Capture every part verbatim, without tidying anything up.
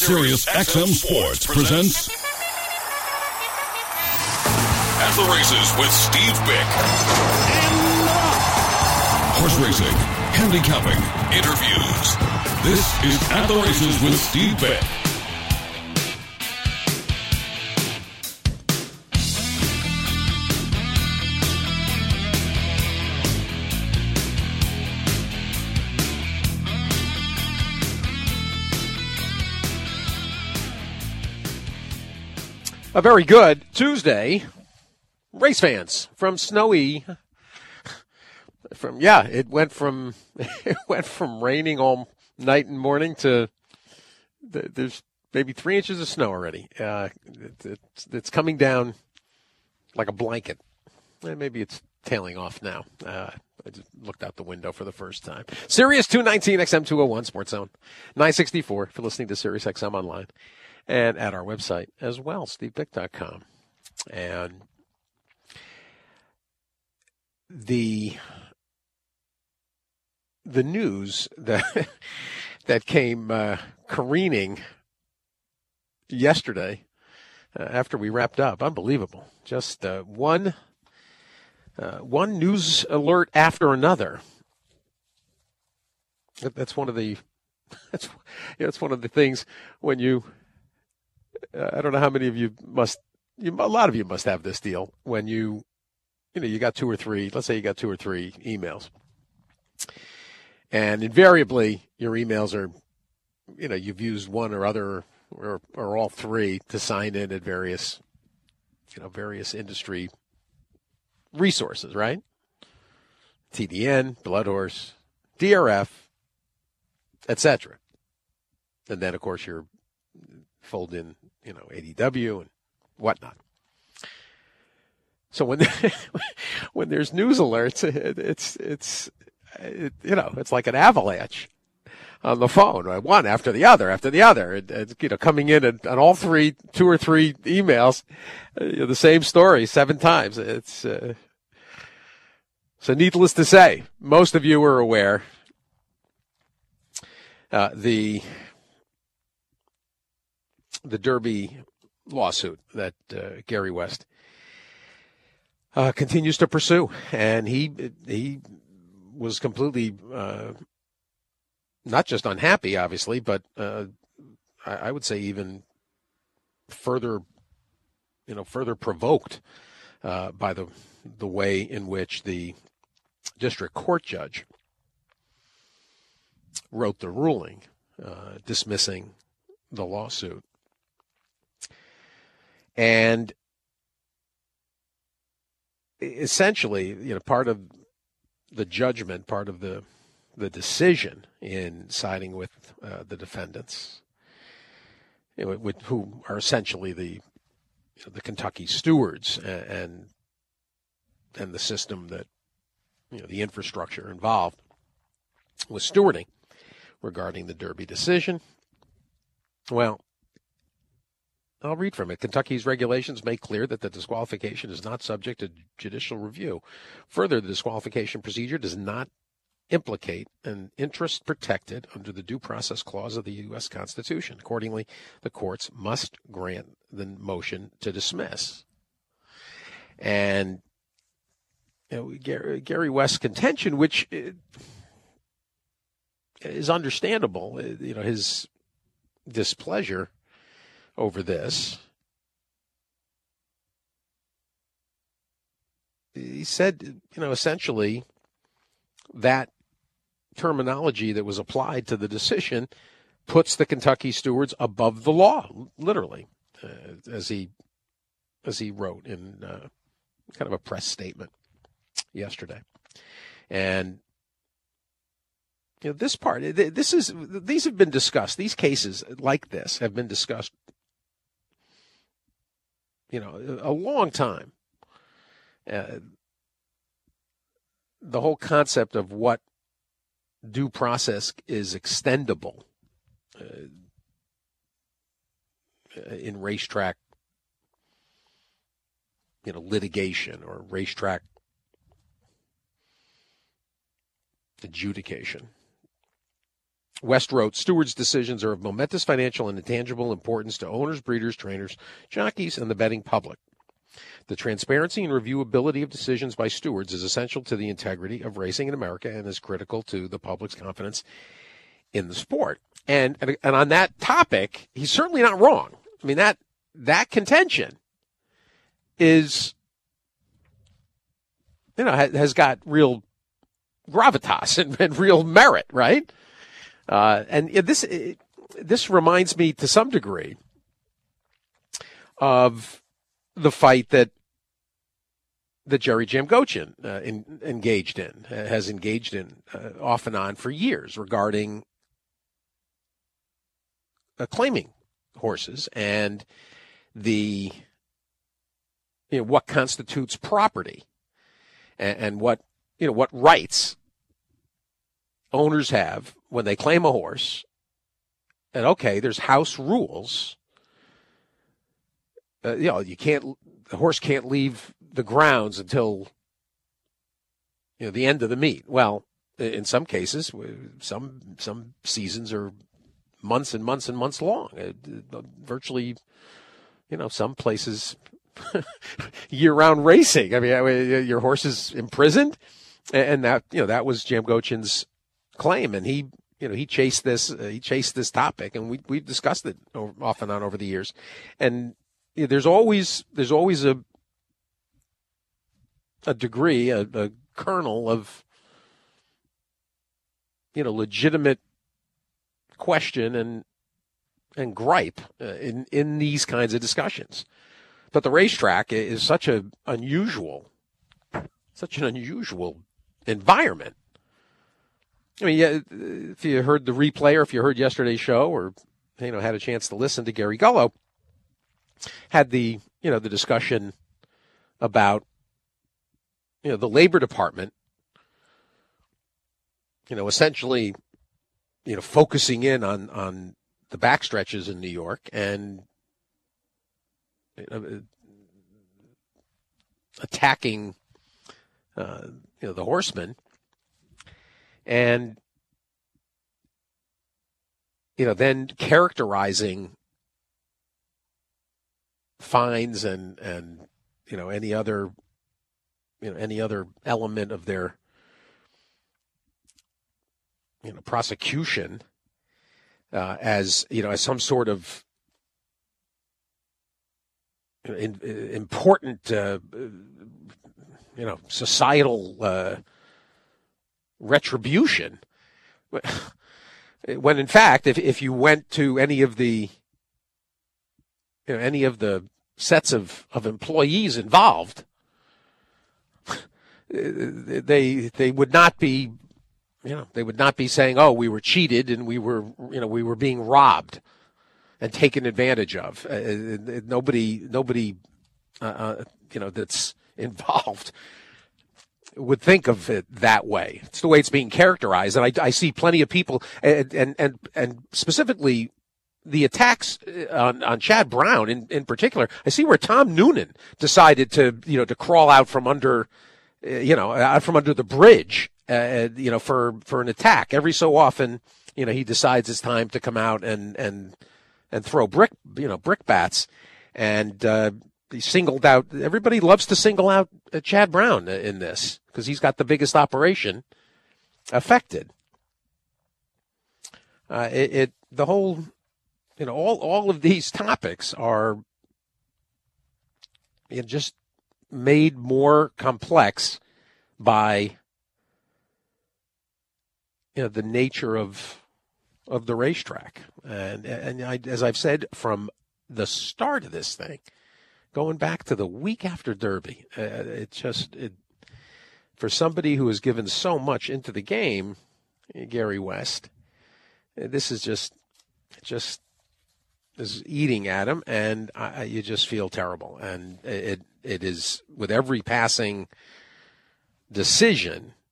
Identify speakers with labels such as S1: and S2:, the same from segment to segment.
S1: Sirius X M Sports presents At the Races with Steve Bick. Horse racing, handicapping, interviews. This is At the Races with Steve Bick.
S2: A very good Tuesday, race fans, from snowy, from, yeah, it went from, it went from raining all night and morning to, there's maybe three inches of snow already. Uh, it, it's, it's coming down like a blanket. Eh, maybe it's tailing off now. Uh, I just looked out the window for the first time. Sirius two nineteen X M two oh one Sports Zone, nine sixty-four for listening to Sirius X M online. And at our website as well, steve bick dot com. And the the news that that came uh, careening yesterday uh, after we wrapped up, unbelievable. Just uh, one uh, one news alert after another. That's one of the that's you know, it's one of the things when you. Uh, I don't know how many of you must, you, a lot of you must have this deal when you, you know, you got two or three, let's say you got two or three emails. And invariably your emails are, you know, you've used one or other or, or all three to sign in at various, you know, various industry resources, right? T D N, Blood Horse, D R F, et cetera. And then, of course, you're fold in, you know, A D W and whatnot. So when when there's news alerts, it, it's it's it, you know, it's like an avalanche on the phone, one after the other after the other. It, it's, you know, coming in and on all three, two or three emails, uh, you know, the same story seven times. It's uh, so needless to say, most of you are aware. Uh, the the Derby lawsuit that uh, Gary West uh, continues to pursue. And he he was completely uh, not just unhappy, obviously, but uh, I, I would say even further, you know, further provoked uh, by the the way in which the district court judge wrote the ruling uh, dismissing the lawsuit. And essentially, you know, part of the judgment, part of the the decision in siding with uh, the defendants, you know, with, who are essentially the you know, the Kentucky stewards and, and and the system that, you know, the infrastructure involved with stewarding regarding the Derby decision. Well, I'll read from it. Kentucky's regulations make clear that the disqualification is not subject to judicial review. Further, the disqualification procedure does not implicate an interest protected under the Due Process Clause of the U S Constitution. Accordingly, the courts must grant the motion to dismiss. And you know, Gary, Gary West's contention, which is understandable, you know, his displeasure over this. He said, you know, essentially that terminology that was applied to the decision puts the Kentucky stewards above the law, literally, uh, as he as he wrote in uh, kind of a press statement yesterday. And you know, this part, this is these have been discussed. These cases like this have been discussed, you know, a long time. Uh, the whole concept of what due process is extendable uh, in racetrack, you know, litigation or racetrack adjudication. West wrote, stewards' decisions are of momentous financial and intangible importance to owners, breeders, trainers, jockeys, and the betting public. The transparency and reviewability of decisions by stewards is essential to the integrity of racing in America and is critical to the public's confidence in the sport. And, and, and on that topic, he's certainly not wrong. I mean, that that contention is, you know, has, has got real gravitas and, and real merit, right? Uh, and this this reminds me to some degree of the fight that that Jerry Jamgochin uh, in, engaged in, uh, has engaged in uh, off and on for years regarding uh, claiming horses and the you know what constitutes property and, and what you know what rights owners have when they claim a horse. And okay, there's house rules. Uh, you know, you can't the horse can't leave the grounds until you know the end of the meet. Well, in some cases, some some seasons are months and months and months long. Uh, virtually, you know, some places year-round racing. I mean, your horse is imprisoned, and that you know that was Jamgochin's claim, and he you know he chased this uh, he chased this topic, and we we've discussed it over, off and on over the years, and you know, there's always there's always a a degree a, a kernel of you know legitimate question and and gripe uh, in in these kinds of discussions, but the racetrack is such a unusual such an unusual environment. I mean, yeah, if you heard the replay or if you heard yesterday's show or, you know, had a chance to listen to Gary Gullo, had the, you know, the discussion about, you know, the Labor Department, you know, essentially, you know, focusing in on, on the backstretches in New York and you know, attacking, uh, you know, the horsemen. And, you know, then characterizing fines and, and, you know, any other, you know, any other element of their, you know, prosecution uh, as, you know, as some sort of in, important, uh, you know, societal uh retribution, when in fact, if if you went to any of the, you know, any of the sets of, of employees involved, they they would not be, you know, they would not be saying, "Oh, we were cheated and we were, you know, we were being robbed and taken advantage of." Uh, nobody, nobody, uh, you know, that's involved would think of it that way. It's the way it's being characterized. And I, I see plenty of people, and, and, and, and specifically the attacks on, on Chad Brown in, in particular. I see where Tom Noonan decided to, you know, to crawl out from under, uh, you know, out from under the bridge, uh, you know, for, for an attack. Every so often, you know, he decides it's time to come out and, and, and throw brick, you know, brickbats. And, uh, he singled out, everybody loves to single out uh, Chad Brown in this because he's got the biggest operation affected. Uh, it, it, the whole, you know, all, all of these topics are you know, just made more complex by, you know, the nature of, of the racetrack. And, and I, as I've said from the start of this thing, going back to the week after Derby, uh, it just, it, for somebody who has given so much into the game, Gary West, this is just, just is eating at him, and I, you just feel terrible. And it, it is with every passing decision,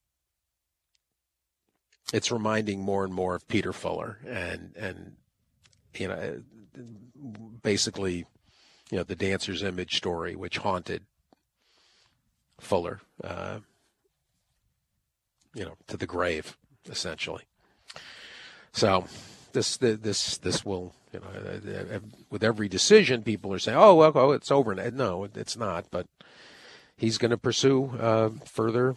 S2: it's reminding more and more of Peter Fuller, and and you know, basically. You know, the dancer's image story, which haunted Fuller, uh, you know, to the grave, essentially. So this this this will, you know, with every decision, people are saying, "Oh, well, oh, it's over." No, it's not. But he's going to pursue uh, further,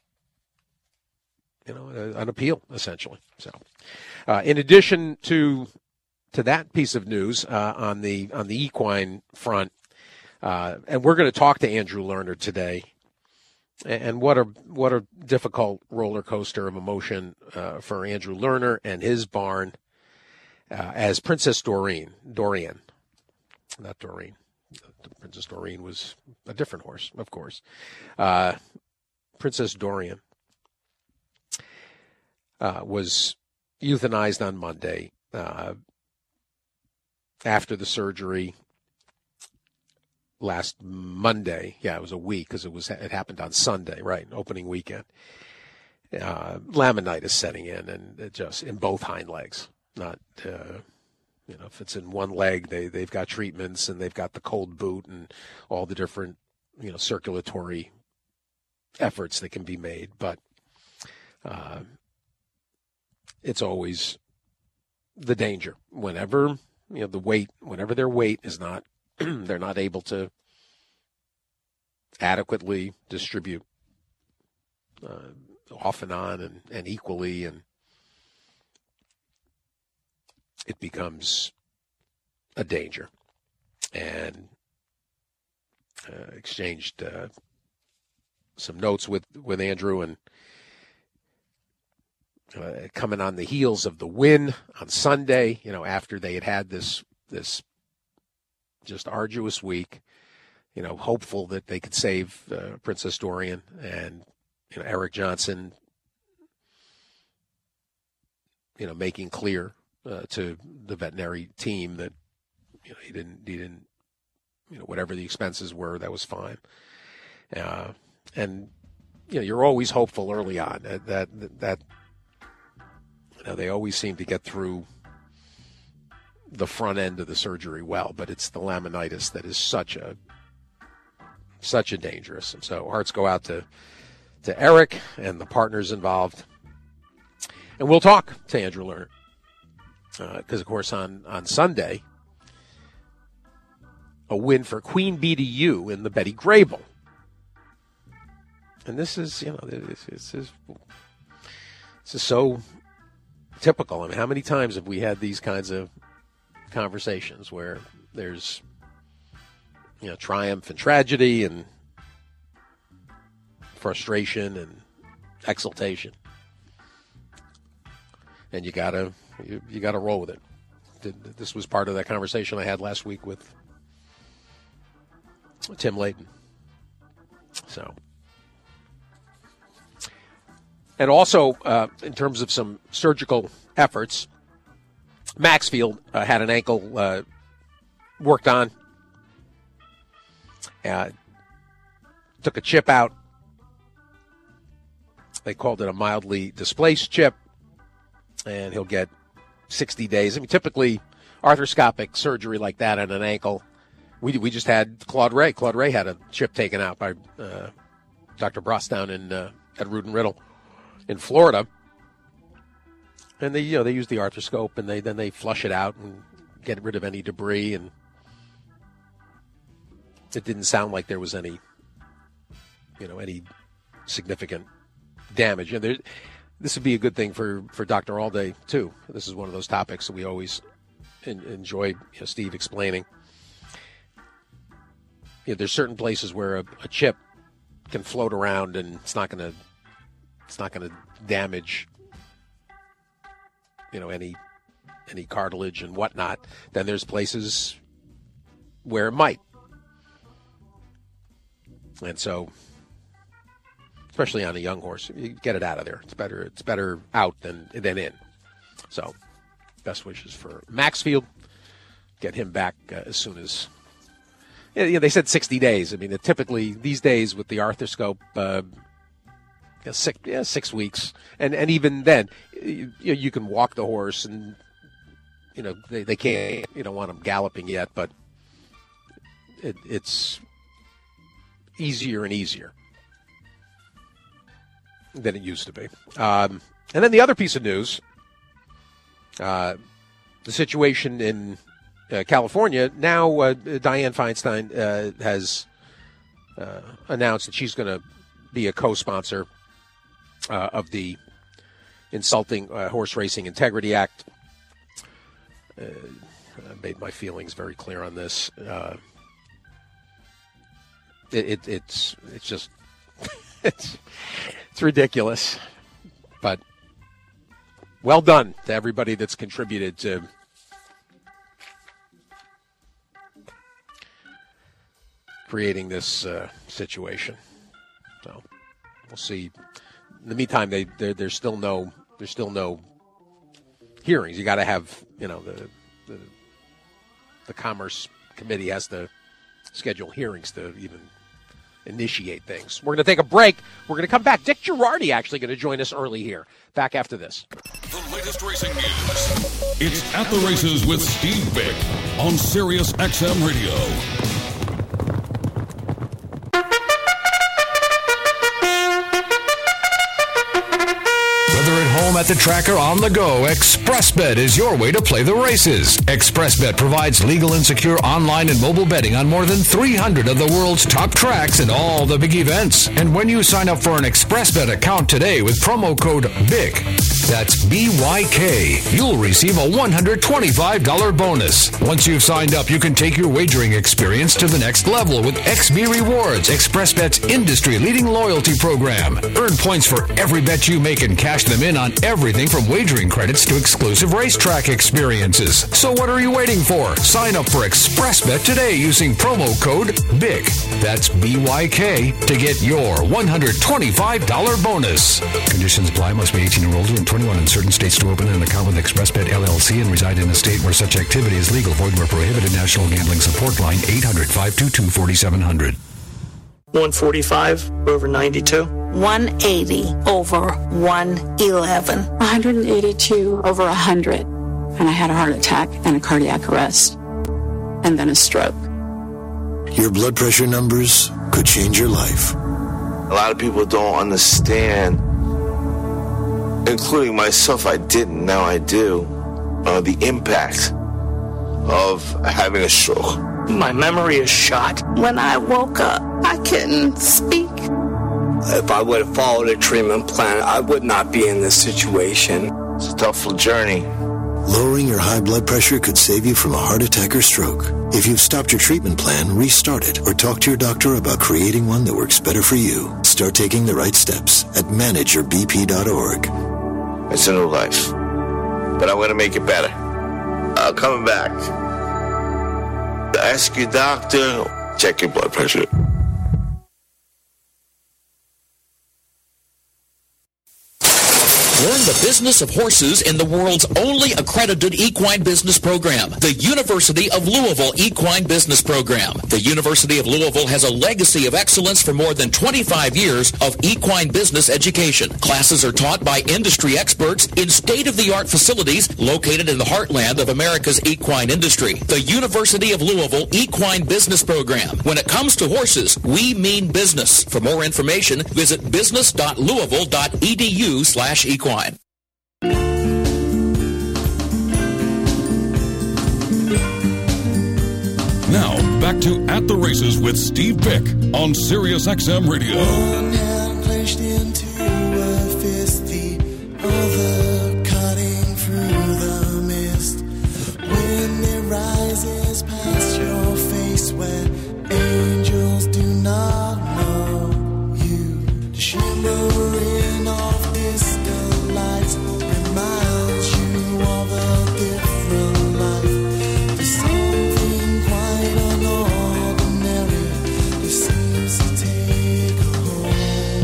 S2: you know, an appeal essentially. So, uh, in addition to to that piece of news uh, on the on the equine front, uh, and we're going to talk to Andrew Lerner today. And what a what a difficult roller coaster of emotion uh, for Andrew Lerner and his barn uh, as Princess Doreen, Dorian, not Doreen. Princess Doreen was a different horse, of course. Uh, Princess Dorian uh, was euthanized on Monday uh, after the surgery. Last Monday, yeah, it was a week because it was it happened on Sunday, right? Opening weekend. Uh, laminitis setting in, and it just in both hind legs. Not, uh, you know, if it's in one leg, they they've got treatments and they've got the cold boot and all the different, you know, circulatory efforts that can be made. But uh, it's always the danger whenever you know the weight, whenever their weight is not. They're not able to adequately distribute uh, off and on and, and equally, and it becomes a danger. And uh, exchanged uh, some notes with, with Andrew, and uh, coming on the heels of the win on Sunday, you know, after they had had this this just arduous week, you know, hopeful that they could save uh, Princess Dorian, and, you know, Eric Johnson, you know, making clear uh, to the veterinary team that, you know, he didn't, he didn't, you know, whatever the expenses were, that was fine. Uh, and, you know, you're always hopeful early on that, that, that, you know, they always seem to get through the front end of the surgery well, but it's the laminitis that is such a such a dangerous. And so hearts go out to to Eric and the partners involved. And we'll talk to Andrew Lerner because, uh, of course, on, on Sunday, a win for Queen B D U in the Betty Grable. And this is, you know, this, this is this is so typical. I mean, how many times have we had these kinds of conversations where there's, you know, triumph and tragedy and frustration and exultation, and you gotta you, you gotta roll with it. This was part of that conversation I had last week with Tim Layton. So, and also uh, in terms of some surgical efforts, Maxfield uh, had an ankle uh, worked on, uh, took a chip out. They called it a mildly displaced chip, and he'll get sixty days. I mean, typically arthroscopic surgery like that on an ankle, we we just had Claude Ray. Claude Ray had a chip taken out by uh, Doctor Bross down in uh, at Root and Riddle in Florida. And they, you know, they use the arthroscope, and they then they flush it out and get rid of any debris. And it didn't sound like there was any, you know, any significant damage. And there, this would be a good thing for, for Doctor Allday too. This is one of those topics that we always in, enjoy, you know, Steve explaining. You know, there's certain places where a, a chip can float around and it's not going to, it's not going to damage, you know, any any cartilage and whatnot. Then there's places where it might. And so, especially on a young horse, you get it out of there. It's better it's better out than than in. So, best wishes for Maxfield. Get him back uh, as soon as. Yeah, yeah, they said sixty days. I mean, typically these days with the arthroscope, uh, Yeah, six, yeah, six weeks, and and even then, you, you can walk the horse, and you know they, they can't. You don't want them galloping yet, but it, it's easier and easier than it used to be. Um, and then the other piece of news uh, the situation in uh, California, now uh, Dianne Feinstein uh, has uh, announced that she's going to be a co-sponsor uh, of the Insulting uh, Horse Racing Integrity Act. Uh, I made my feelings very clear on this. Uh, it, it, it's it's just it's it's ridiculous, but well done to everybody that's contributed to creating this uh, situation. So we'll see. In the meantime, they there's still no there's still no hearings. You got to have you know the, the the Commerce Committee has to schedule hearings to even initiate things. We're going to take a break. We're going to come back. Dick Girardi actually going to join us early here. Back after this.
S1: The latest racing news. It's At the Races with Steve Bick on Sirius X M Radio.
S3: Home at the track or on the go, ExpressBet is your way to play the races. ExpressBet provides legal and secure online and mobile betting on more than three hundred of the world's top tracks and all the big events. And when you sign up for an ExpressBet account today with promo code B Y K, that's B Y K, you'll receive a one hundred twenty-five dollars bonus. Once you've signed up, you can take your wagering experience to the next level with X B Rewards, ExpressBet's industry-leading loyalty program. Earn points for every bet you make and cash them in on everything from wagering credits to exclusive racetrack experiences. So what are you waiting for? Sign up for ExpressBet today using promo code B Y K. That's B Y K to get your one hundred twenty-five dollars bonus. Conditions apply. Must be eighteen or older and twenty-one in certain states to open an account with ExpressBet L L C and reside in a state where such activity is legal. Void where prohibited. National Gambling Support Line eight hundred, five two two, four seven zero zero.
S4: one forty-five over ninety-two.
S5: one eighty over one eleven.
S6: one hundred eighty-two over one hundred. And I had a heart attack and a cardiac arrest. And then a stroke.
S7: Your blood pressure numbers could change your life.
S8: A lot of people don't understand, including myself, I didn't, now I do, uh, the impact of having a stroke.
S4: My memory is shot.
S5: When I woke up, I couldn't speak.
S9: If I would have followed a treatment plan, I would not be in this situation.
S8: It's a tough journey.
S7: Lowering your high blood pressure could save you from a heart attack or stroke. If you've stopped your treatment plan, restart it or talk to your doctor about creating one that works better for you. Start taking the right steps at manage your b p dot org.
S8: It's a new life, but I'm going to make it better. I'm coming back. Ask your doctor, check your blood pressure.
S10: Learn the business of horses in the world's only accredited equine business program, the University of Louisville Equine Business Program. The University of Louisville has a legacy of excellence for more than twenty-five years of equine business education. Classes are taught by industry experts in state-of-the-art facilities located in the heartland of America's equine industry. The University of Louisville Equine Business Program. When it comes to horses, we mean business. For more information, visit business dot louisville dot e d u slash equine.
S1: Now, back to At the Races with Steve Bick on Sirius X M Radio.
S11: One hand clenched into a fist, the other cutting through the mist. Wind that rises past your face where angels do not know you. The shimmering of distant lights reminds you of a different life. There's something quite unordinary that seems to take hold.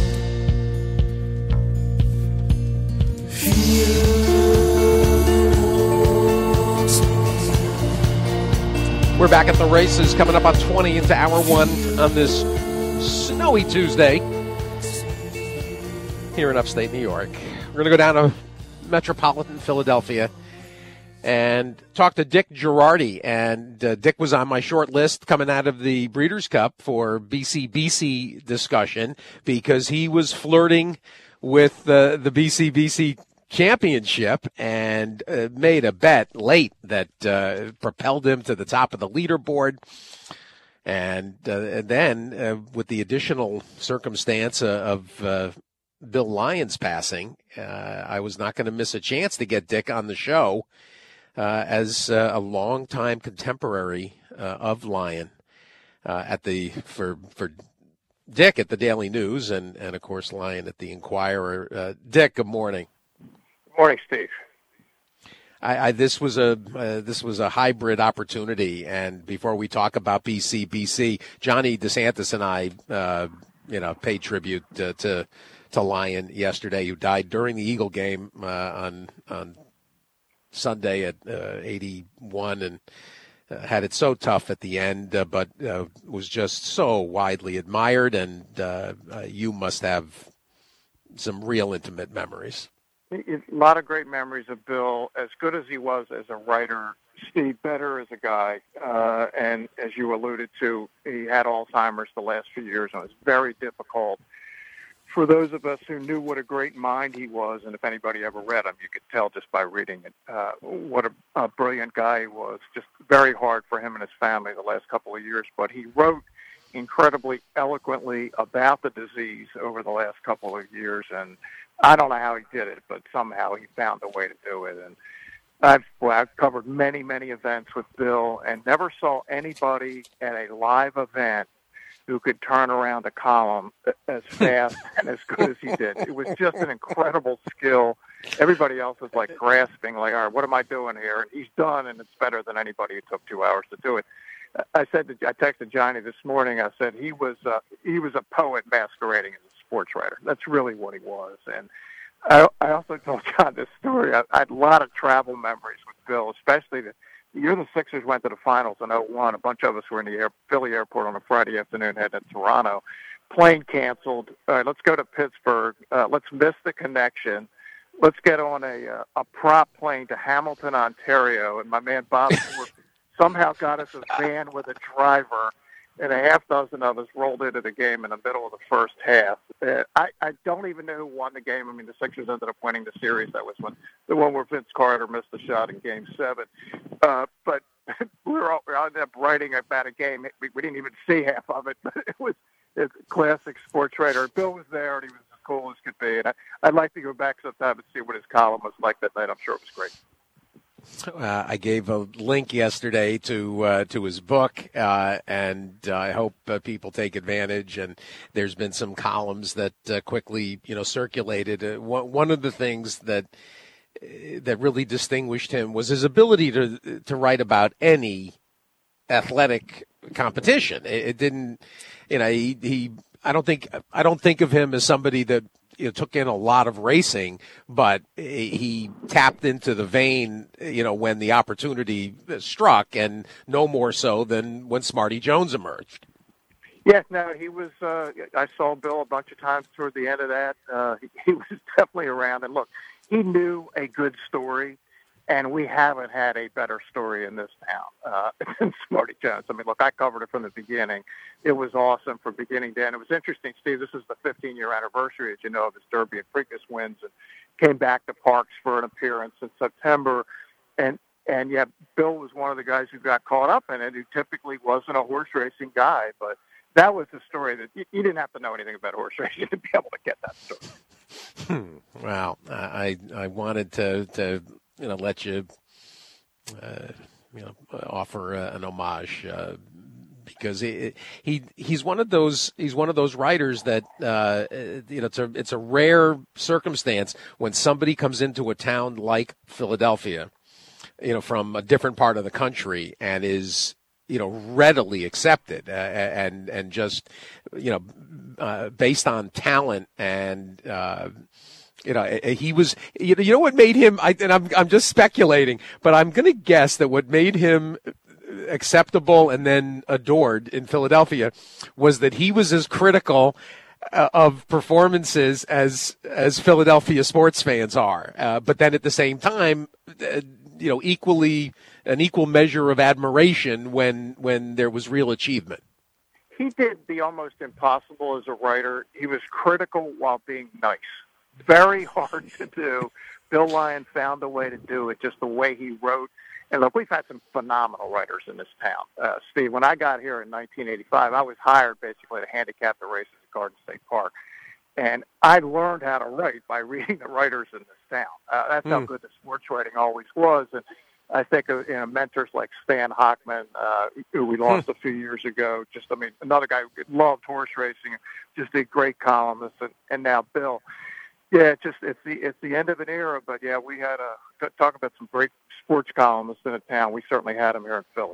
S2: We're back at the races, coming up on twenty into hour one on this snowy Tuesday here in upstate New York. We're going to go down to metropolitan Philadelphia and talk to Dick Girardi. And uh, Dick was on my short list coming out of the Breeders' Cup for B C B C discussion because he was flirting with uh, the B C B C championship and uh, made a bet late that uh, propelled him to the top of the leaderboard. And, uh, and then uh, with the additional circumstance uh, of uh, Bill Lyons passing, uh, I was not going to miss a chance to get Dick on the show uh, as uh, a longtime contemporary uh, of Lyon uh, at the for for Dick at the Daily News and, and of course Lyon at the Inquirer. Uh, Dick, good morning.
S12: Good morning, Steve.
S2: I, I, this was a uh, this was a hybrid opportunity, and before we talk about B C B C, Johnny DeSantis and I, uh, you know, paid tribute uh, to to Lyon yesterday, who died during the Eagle game uh, on on Sunday at uh, eighty-one, and uh, had it so tough at the end, uh, but uh, was just so widely admired, and uh, uh, you must have some real intimate memories.
S12: A lot of great memories of Bill, as good as he was as a writer, Steve, better as a guy. Uh, and as you alluded to, he had Alzheimer's the last few years, and it was very difficult for those of us who knew what a great mind he was. And if anybody ever read him, you could tell just by reading it uh, what a, a brilliant guy he was. Just very hard for him and his family the last couple of years. But he wrote incredibly eloquently about the disease over the last couple of years, and I don't know how he did it, but somehow he found a way to do it. And I've, well, I've covered many, many events with Bill and never saw anybody at a live event who could turn around a column as fast and as good as he did. It was just an incredible skill. Everybody else was like grasping, like, all right, what am I doing here? And he's done, and it's better than anybody who took two hours to do it. I said, to, I texted Johnny this morning. I said he was uh, he was a poet masquerading as a sports writer. That's really what he was. And I, I also told John this story. I, I had a lot of travel memories with Bill, especially the, the year the Sixers went to the finals in oh one. A bunch of us were in the air, Philly airport on a Friday afternoon, heading to Toronto. Plane canceled. All right, let's go to Pittsburgh. Uh, let's miss the connection. Let's get on a uh, a prop plane to Hamilton, Ontario. And my man Bob Ford somehow got us a van with a driver, and a half dozen of us rolled into the game in the middle of the first half. Uh, I, I don't even know who won the game. I mean, the Sixers ended up winning the series. That was when the one where Vince Carter missed the shot in Game Seven. Uh, but we were all, we ended up writing about a game. We, we didn't even see half of it, but it was a classic sports writer. Bill was there, and he was as cool as could be. And I, I'd like to go back sometime and see what his column was like that night. I'm sure it was great.
S2: Uh, I gave a link yesterday to uh, to his book, uh, and uh, I hope uh, people take advantage. And there's been some columns that uh, quickly, you know, circulated. Uh, one, one of the things that uh, that really distinguished him was his ability to to write about any athletic competition. It, it didn't, you know, he, he. I don't think I don't think of him as somebody that, you know, took in a lot of racing, but he tapped into the vein, you know, when the opportunity struck, and no more so than when Smarty Jones emerged.
S12: Yes, no, he was, uh, I saw Bill a bunch of times toward the end of that. Uh, he, he was definitely around. And look, he knew a good story, and we haven't had a better story in this town uh, than Smarty Jones. I mean, look, I covered it from the beginning. It was awesome from beginning to end. It was interesting, Steve. This is the fifteen-year anniversary, as you know, of his Derby and Preakness wins, and came back to Parks for an appearance in September. And, and yeah, Bill was one of the guys who got caught up in it, who typically wasn't a horse racing guy. But that was the story that you, you didn't have to know anything about horse racing to be able to get that story.
S2: Hmm. Wow. I, I wanted to, to you know, let you, uh, you know, offer uh, an homage uh, because he, he he's one of those he's one of those writers that uh, you know it's a it's a rare circumstance when somebody comes into a town like Philadelphia, you know, from a different part of the country and is, you know, readily accepted uh, and and just, you know, uh, based on talent and. Uh, You know, he was, you know, you know what made him, I, and I'm, I'm just speculating, but I'm going to guess that what made him acceptable and then adored in Philadelphia was that he was as critical uh, of performances as, as Philadelphia sports fans are. Uh, but then at the same time, uh, you know, equally, an equal measure of admiration when, when there was real achievement.
S12: He did the almost impossible as a writer. He was critical while being nice. Very hard to do, Bill Lyon found a way to do it, just the way he wrote. And look, we've had some phenomenal writers in this town. Uh, Steve, when I got here in nineteen eighty-five, I was hired basically to handicap the races at Garden State Park. And I learned how to write by reading the writers in this town. Uh, that's mm. how good the sports writing always was. And I think of you know, mentors like Stan Hockman, uh, who we lost a few years ago. Just, I mean, another guy who loved horse racing, just a great columnist, and, and now Bill. Yeah, it's just it's the it's the end of an era. But yeah, we had a talk about some great sports columnists in a town. We certainly had them here in Philly.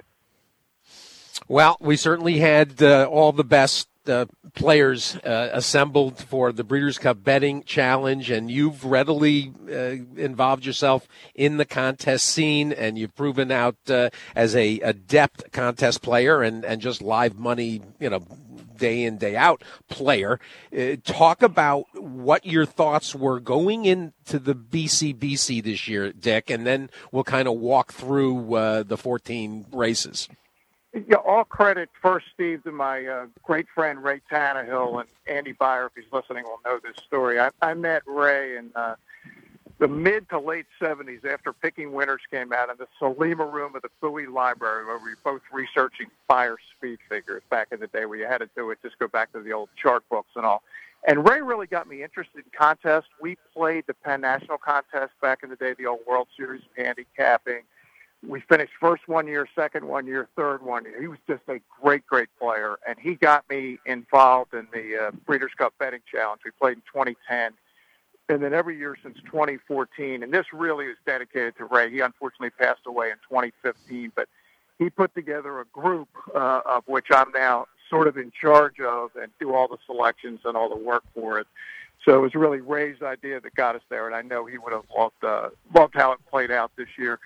S2: Well, we certainly had uh, all the best uh, players uh, assembled for the Breeders' Cup Betting Challenge, and you've readily uh, involved yourself in the contest scene, and you've proven out uh, as a adept contest player and, and just live money, you know, day in, day out player. Uh, talk about what your thoughts were going into the B C B C this year, Dick, and then we'll kind of walk through uh, the fourteen races.
S12: Yeah, all credit first, Steve, to my uh, great friend Ray Tannehill, and Andy Byer, if he's listening, will know this story. I, I met Ray in uh, the mid to late seventies after Picking Winners came out in the Salima room of the Bowie Library, where we were both researching Beyer speed figures back in the day where you had to do it, just go back to the old chart books and all. And Ray really got me interested in contests. We played the Penn National Contest back in the day, the old World Series of handicapping. We finished first one year, second one year, third one year. He was just a great, great player, and he got me involved in the uh, Breeders' Cup Betting Challenge. We played in twenty ten, and then every year since twenty fourteen, and this really is dedicated to Ray. He unfortunately passed away in twenty fifteen, but he put together a group uh, of which I'm now sort of in charge of and do all the selections and all the work for it. So it was really Ray's idea that got us there, and I know he would have loved, uh, loved how it played out this year.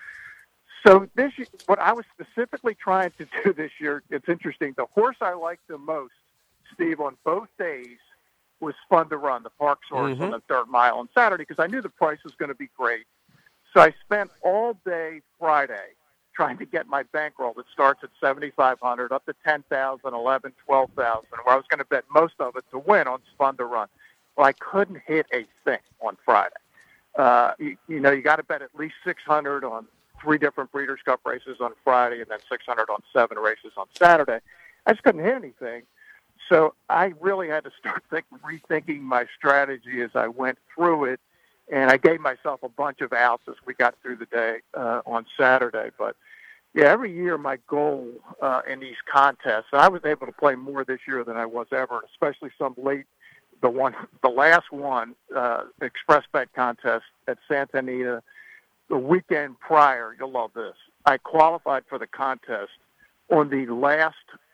S12: So this, what I was specifically trying to do this year, it's interesting. The horse I liked the most, Steve, on both days was Fun to Run, the Park horse mm-hmm. on the third mile on Saturday, because I knew the price was going to be great. So I spent all day Friday trying to get my bankroll that starts at seventy-five hundred up to ten thousand, eleven, twelve thousand, where I was going to bet most of it to win on Fun to Run. Well, I couldn't hit a thing on Friday. Uh, you, you know, you got to bet at least six hundred on three different Breeders' Cup races on Friday and then six hundred on seven races on Saturday. I just couldn't hit anything. So I really had to start think, rethinking my strategy as I went through it, and I gave myself a bunch of outs as we got through the day uh, on Saturday. But, yeah, every year my goal uh, in these contests, and I was able to play more this year than I was ever, especially some late, the one, the last one, uh, Express Bet contest at Santa Anita, the weekend prior. You'll love this. I qualified for the contest on the last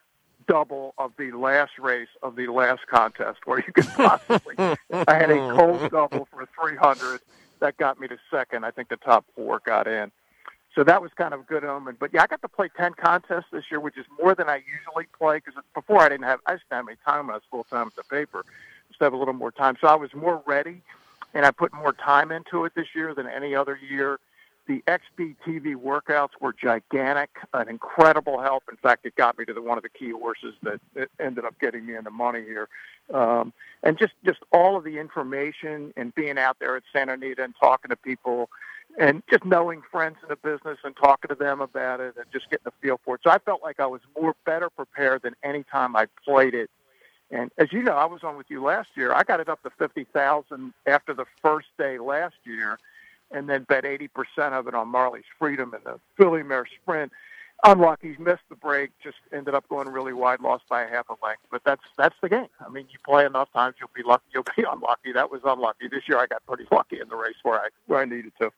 S12: double of the last race of the last contest, where you could possibly. I had a cold double for three hundred that got me to second. I think the top four got in, so that was kind of a good omen. But yeah, I got to play ten contests this year, which is more than I usually play, because before I didn't have I didn't have any time when I was full time at the paper. Just have a little more time, so I was more ready. And I put more time into it this year than any other year. The X B T V workouts were gigantic, an incredible help. In fact, it got me to the, one of the key horses that ended up getting me in the money here. Um, and just, just all of the information and being out there at Santa Anita and talking to people and just knowing friends in the business and talking to them about it and just getting a feel for it. So I felt like I was more better prepared than any time I played it. And as you know, I was on with you last year. I got it up to fifty thousand after the first day last year, and then bet eighty percent of it on Marley's Freedom in the Filly Mare Sprint. Unlucky, missed the break, just ended up going really wide, lost by a half a length. But that's that's the game. I mean, you play enough times, you'll be lucky, you'll be unlucky. That was unlucky. This year I got pretty lucky in the race where I where I needed to.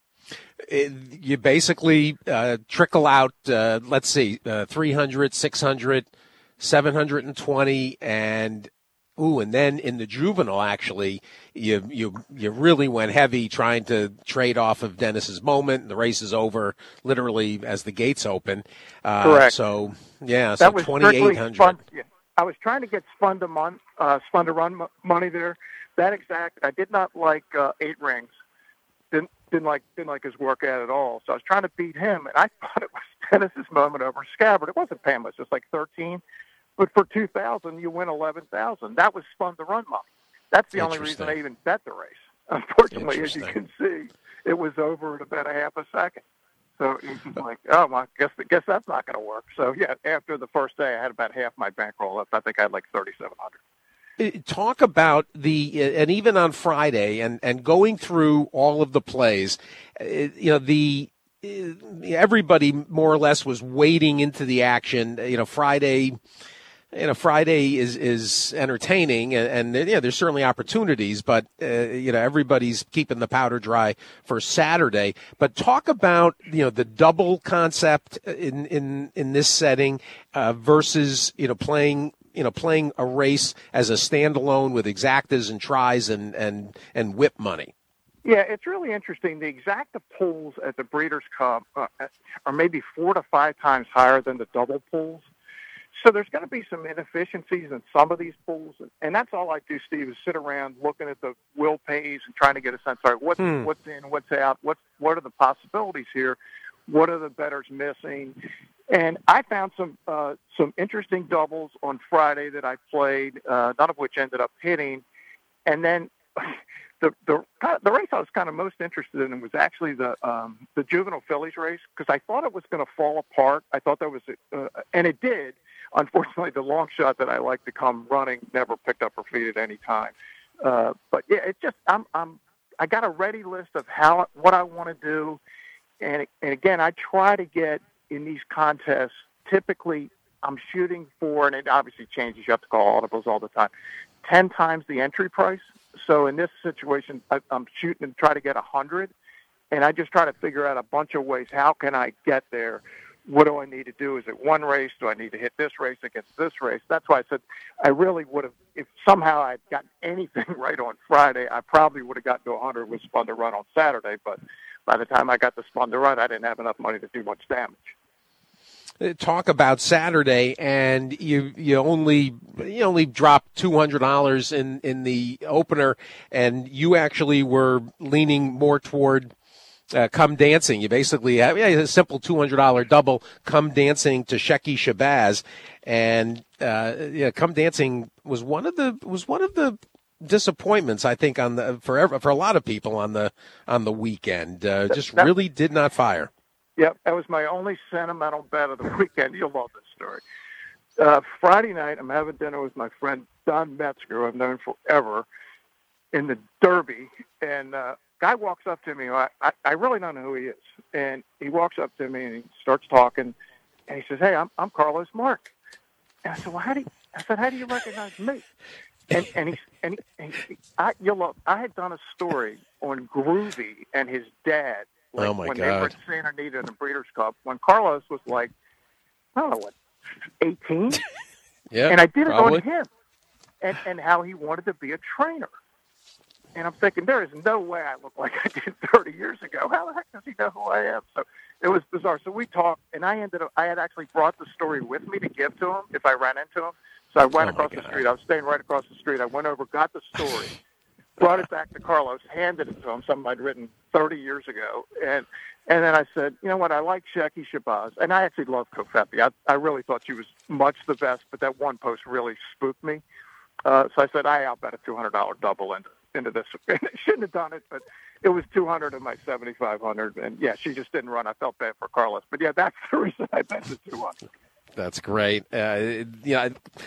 S2: It, you basically uh, trickle out, uh, let's see, uh, three hundred, six hundred, seven hundred twenty, and ooh, and then in the juvenile, actually, you you you really went heavy trying to trade off of Dennis's moment, and the race is over literally as the gates open. Uh,
S12: Correct.
S2: So yeah,
S12: that
S2: so
S12: was
S2: twenty-eight hundred.
S12: Yeah. I was trying to get Fun to Run, uh, Fun to Run money there. That exact. I did not like uh, Eight Rings. Didn't didn't like didn't like his work at all. So I was trying to beat him, and I thought it was Dennis's moment over Scabbard. It wasn't paying much, just like thirteen. But for two thousand, you win eleven thousand. That was Fun to Run money. That's the only reason I even bet the race. Unfortunately, as you can see, it was over in about a half a second. So he's like, oh, well, I guess, I guess that's not going to work. So, yeah, after the first day, I had about half my bankroll left. I think I had like thirty-seven hundred.
S2: Talk about the, and even on Friday, and, and going through all of the plays, you know, the, everybody more or less was wading into the action. You know, Friday, you know, Friday is, is entertaining, and, and yeah, there's certainly opportunities, but, uh, you know, everybody's keeping the powder dry for Saturday. But talk about, you know, the double concept in, in, in this setting uh, versus, you know, playing, you know, playing a race as a standalone with exactas and tries and, and, and whip money.
S12: Yeah, it's really interesting. The exacta pulls at the Breeders' Cup uh, are maybe four to five times higher than the double pulls. So there's going to be some inefficiencies in some of these pools, and that's all I do, Steve, is sit around looking at the will pays and trying to get a sense of what's hmm. what's in, what's out, what's what are the possibilities here, what are the bettors missing, and I found some uh, some interesting doubles on Friday that I played, uh, none of which ended up hitting, and then the the the race I was kind of most interested in was actually the um, the juvenile fillies race, because I thought it was going to fall apart. I thought that was, uh, and it did. Unfortunately, the long shot that I like to come running never picked up her feet at any time. Uh, but yeah, it's just I'm I'm I got a ready list of how what I want to do, and and again, I try to get in these contests. Typically, I'm shooting for, and it obviously changes. You have to call audibles all the time. Ten times the entry price. So in this situation, I, I'm shooting and try to get a hundred, and I just try to figure out a bunch of ways. How can I get there? What do I need to do? Is it one race? Do I need to hit this race against this race? That's why I said I really would have, if somehow I'd gotten anything right on Friday, I probably would have gotten to one hundred with Spun to Run on Saturday. But by the time I got to Spun to Run, I didn't have enough money to do much damage.
S2: Talk about Saturday, and you you only you only dropped two hundred dollars in, in the opener, and you actually were leaning more toward Uh, Come Dancing. You basically have yeah, a simple two hundred dollars double, Come Dancing to Shecky Shabazz, and uh, yeah, Come Dancing was one of the was one of the disappointments, I think, on the for for a lot of people on the on the weekend. Uh, just that, really did not fire.
S12: Yep, that was my only sentimental bet of the weekend. You'll love this story. Uh, Friday night, I'm having dinner with my friend Don Metzger, who I've known forever, in the Derby, and uh, guy walks up to me. I, I, I really don't know who he is. And he walks up to me and he starts talking. And he says, "Hey, I'm I'm Carlos Mark." And I said, "Well, how do you?" I said, "How do you recognize me?" And and he and, he, and he, I you know I had done a story on Groovy and his dad. Like
S2: oh my
S12: when
S2: God.
S12: they were at Santa Anita in the Breeders' Cup, when Carlos was like, I don't know what, eighteen.
S2: Yeah,
S12: and I did
S2: probably.
S12: it on him, and and how he wanted to be a trainer. And I'm thinking, there is no way I look like I did thirty years ago. How the heck does he know who I am? So it was bizarre. So we talked, and I ended up, I had actually brought the story with me to give to him if I ran into him. So I went
S2: oh
S12: across the street. I was staying right across the street. I went over, got the story, brought it back to Carlos, handed it to him, something I'd written thirty years ago. And and then I said, you know what, I like Shecky Shabazz. And I actually love Covfefe. I, I really thought she was much the best, but that one post really spooked me. Uh, so I said, I, I'll bet a two hundred dollars double into into this. I shouldn't have done it, but it was two hundred of my seventy-five hundred. And, yeah, she just didn't run. I felt bad for Carlos. But, yeah, that's the reason I bet the two hundred.
S2: That's great. Uh, yeah,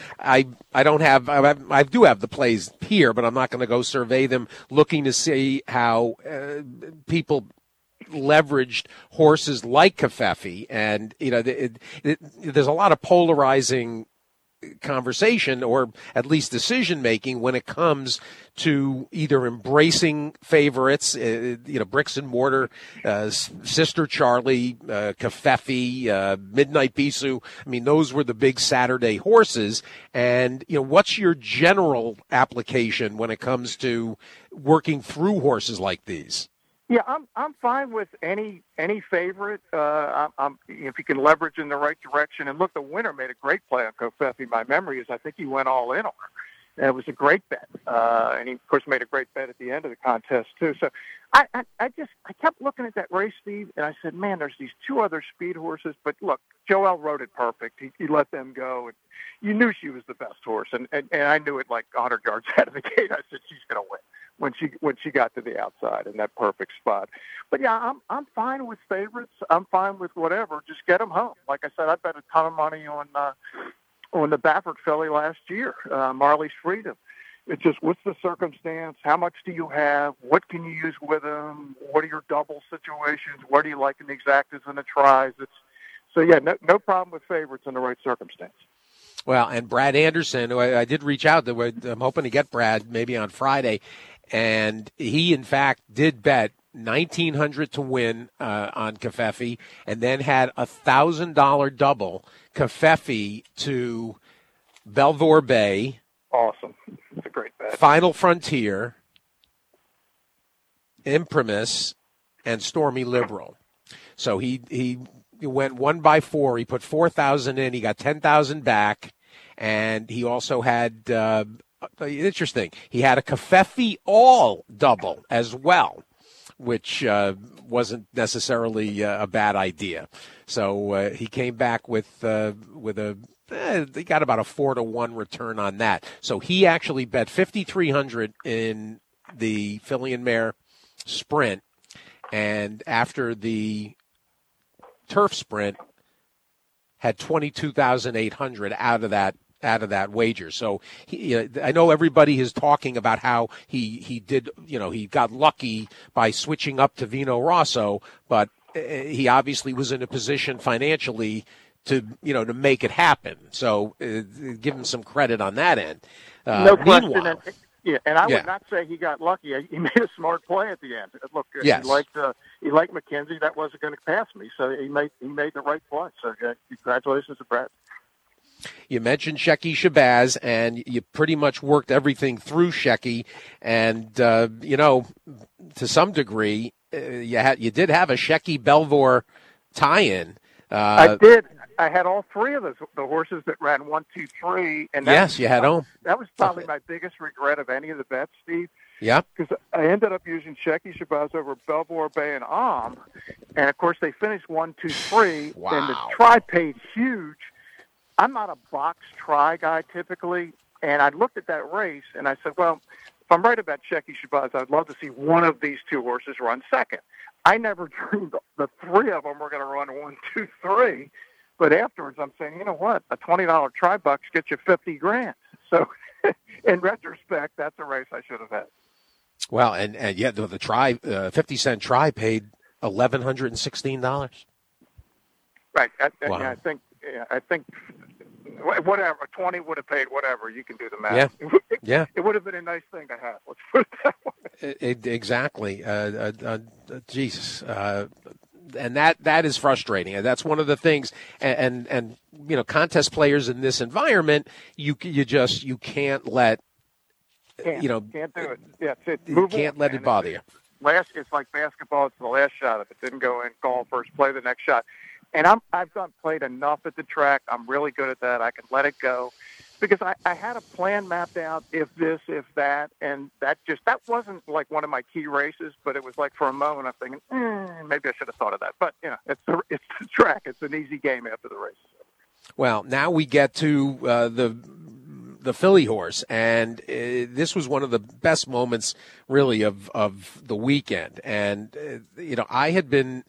S2: I I don't have I, I do have the plays here, but I'm not going to go survey them. Looking to see how uh, people leveraged horses like Covfefe, and you know, it, it, there's a lot of polarizing conversation, or at least decision making, when it comes to either embracing favorites, uh, you know, Bricks and Mortar, uh, Sister Charlie, uh, Covfefe, uh, Midnight Bisou. I mean, those were the big Saturday horses. And, you know, what's your general application when it comes to working through horses like these?
S12: Yeah, I'm I'm fine with any any favorite. Uh, I'm, I'm if you can leverage in the right direction. And look, the winner made a great play on Covfefe. My memory is I think he went all in on her. And it was a great bet, uh, and he of course made a great bet at the end of the contest too. So I, I I just I kept looking at that race, Steve, and I said, man, there's these two other speed horses. But look, Joel wrote it perfect. He, he let them go, and you knew she was the best horse, and and, and I knew it like one hundred yards out of the gate. I said she's going to win. when she when she got to the outside in that perfect spot. But yeah, I'm I'm fine with favorites. I'm fine with whatever. Just get them home. Like I said, I bet a ton of money on uh, on the Baffert filly last year, uh, Marley's Freedom. It's just, what's the circumstance? How much do you have? What can you use with them? What are your double situations? What do you like in the exactas and the tries? It's, so, yeah, no, no problem with favorites in the right circumstance.
S2: Well, and Brad Anderson, who I, I did reach out to, I'm hoping to get Brad maybe on Friday, and he, in fact, did bet nineteen hundred to win uh, on Covfefe, and then had a one thousand dollars double, Covfefe to Belvoir Bay.
S12: Awesome. It's a great bet.
S2: Final Frontier, Imprimis, and Stormy Liberal. So he he went one by four. He put four thousand in. He got ten thousand back, and he also had uh, interesting. He had a Covfefe all double as well, which uh, wasn't necessarily uh, a bad idea. So uh, he came back with uh, with a. Eh, they got about a four to one return on that. So he actually bet fifty-three hundred in the filly and mare sprint, and after the turf sprint, had twenty-two thousand eight hundred out of that out of that wager. So he, uh, I know everybody is talking about how he he did, you know, he got lucky by switching up to Vino Rosso, but uh, he obviously was in a position financially to, you know, to make it happen. So uh, give him some credit on that end. Uh,
S12: no question.
S2: Meanwhile,
S12: and, yeah, and I
S2: yeah.
S12: would not say he got lucky. He made a smart play at the end. Look,
S2: yes.
S12: he liked uh, he liked McKenzie. That wasn't going to pass me, so he made he made the right play. So uh, congratulations to Brad.
S2: You mentioned Shecky Shabazz, and you pretty much worked everything through Shecky. And, uh, you know, to some degree, uh, you, had, you did have a Shecky Belvoir tie-in. Uh,
S12: I did. I had all three of those, the horses that ran one, two, three. And that,
S2: yes, you had them.
S12: That was probably my biggest regret of any of the bets, Steve.
S2: Yep.
S12: Because I ended up using Shecky Shabazz over Belvoir Bay and Om. And, of course, they finished one, two, three.
S2: Wow.
S12: And the try paid huge. I'm not a box try guy typically. And I looked at that race, and I said, well, if I'm right about Shecky Shabazz, I'd love to see one of these two horses run second. I never dreamed the three of them were going to run one, two, three. But afterwards, I'm saying, you know what? A twenty dollars try bucks gets you fifty grand. So, in retrospect, that's a race I should have had.
S2: Well, and, and yet the, the try, uh, fifty cent try paid eleven hundred and sixteen dollars.
S12: Right. I,
S2: wow.
S12: I, I think. Yeah, I think. Whatever, twenty would have paid whatever. You can do the math.
S2: Yeah.
S12: It,
S2: yeah.
S12: It would have been a nice thing to have. Let's put it that way.
S2: It, it, exactly. Uh, uh, uh, Jesus. Uh, and that, that is frustrating. And that's one of the things. And, and, and, you know, contest players in this environment, you you just, you can't let,
S12: can't,
S2: you know.
S12: Can't do it. Yeah, it's,
S2: You
S12: move
S2: can't
S12: on,
S2: let
S12: man.
S2: it bother you.
S12: Last, it's like basketball. It's the last shot. If it didn't go in, call first, play the next shot. And I'm, I've done played enough at the track. I'm really good at that. I can let it go because I, I had a plan mapped out, if this, if that, and that just, that wasn't like one of my key races, but it was like for a moment I'm thinking, mm, maybe I should have thought of that. But, you know, it's the, it's the track. It's an easy game after the race.
S2: Well, now we get to uh, the the filly horse, and uh, this was one of the best moments, really, of, of the weekend. And, uh, you know, I had been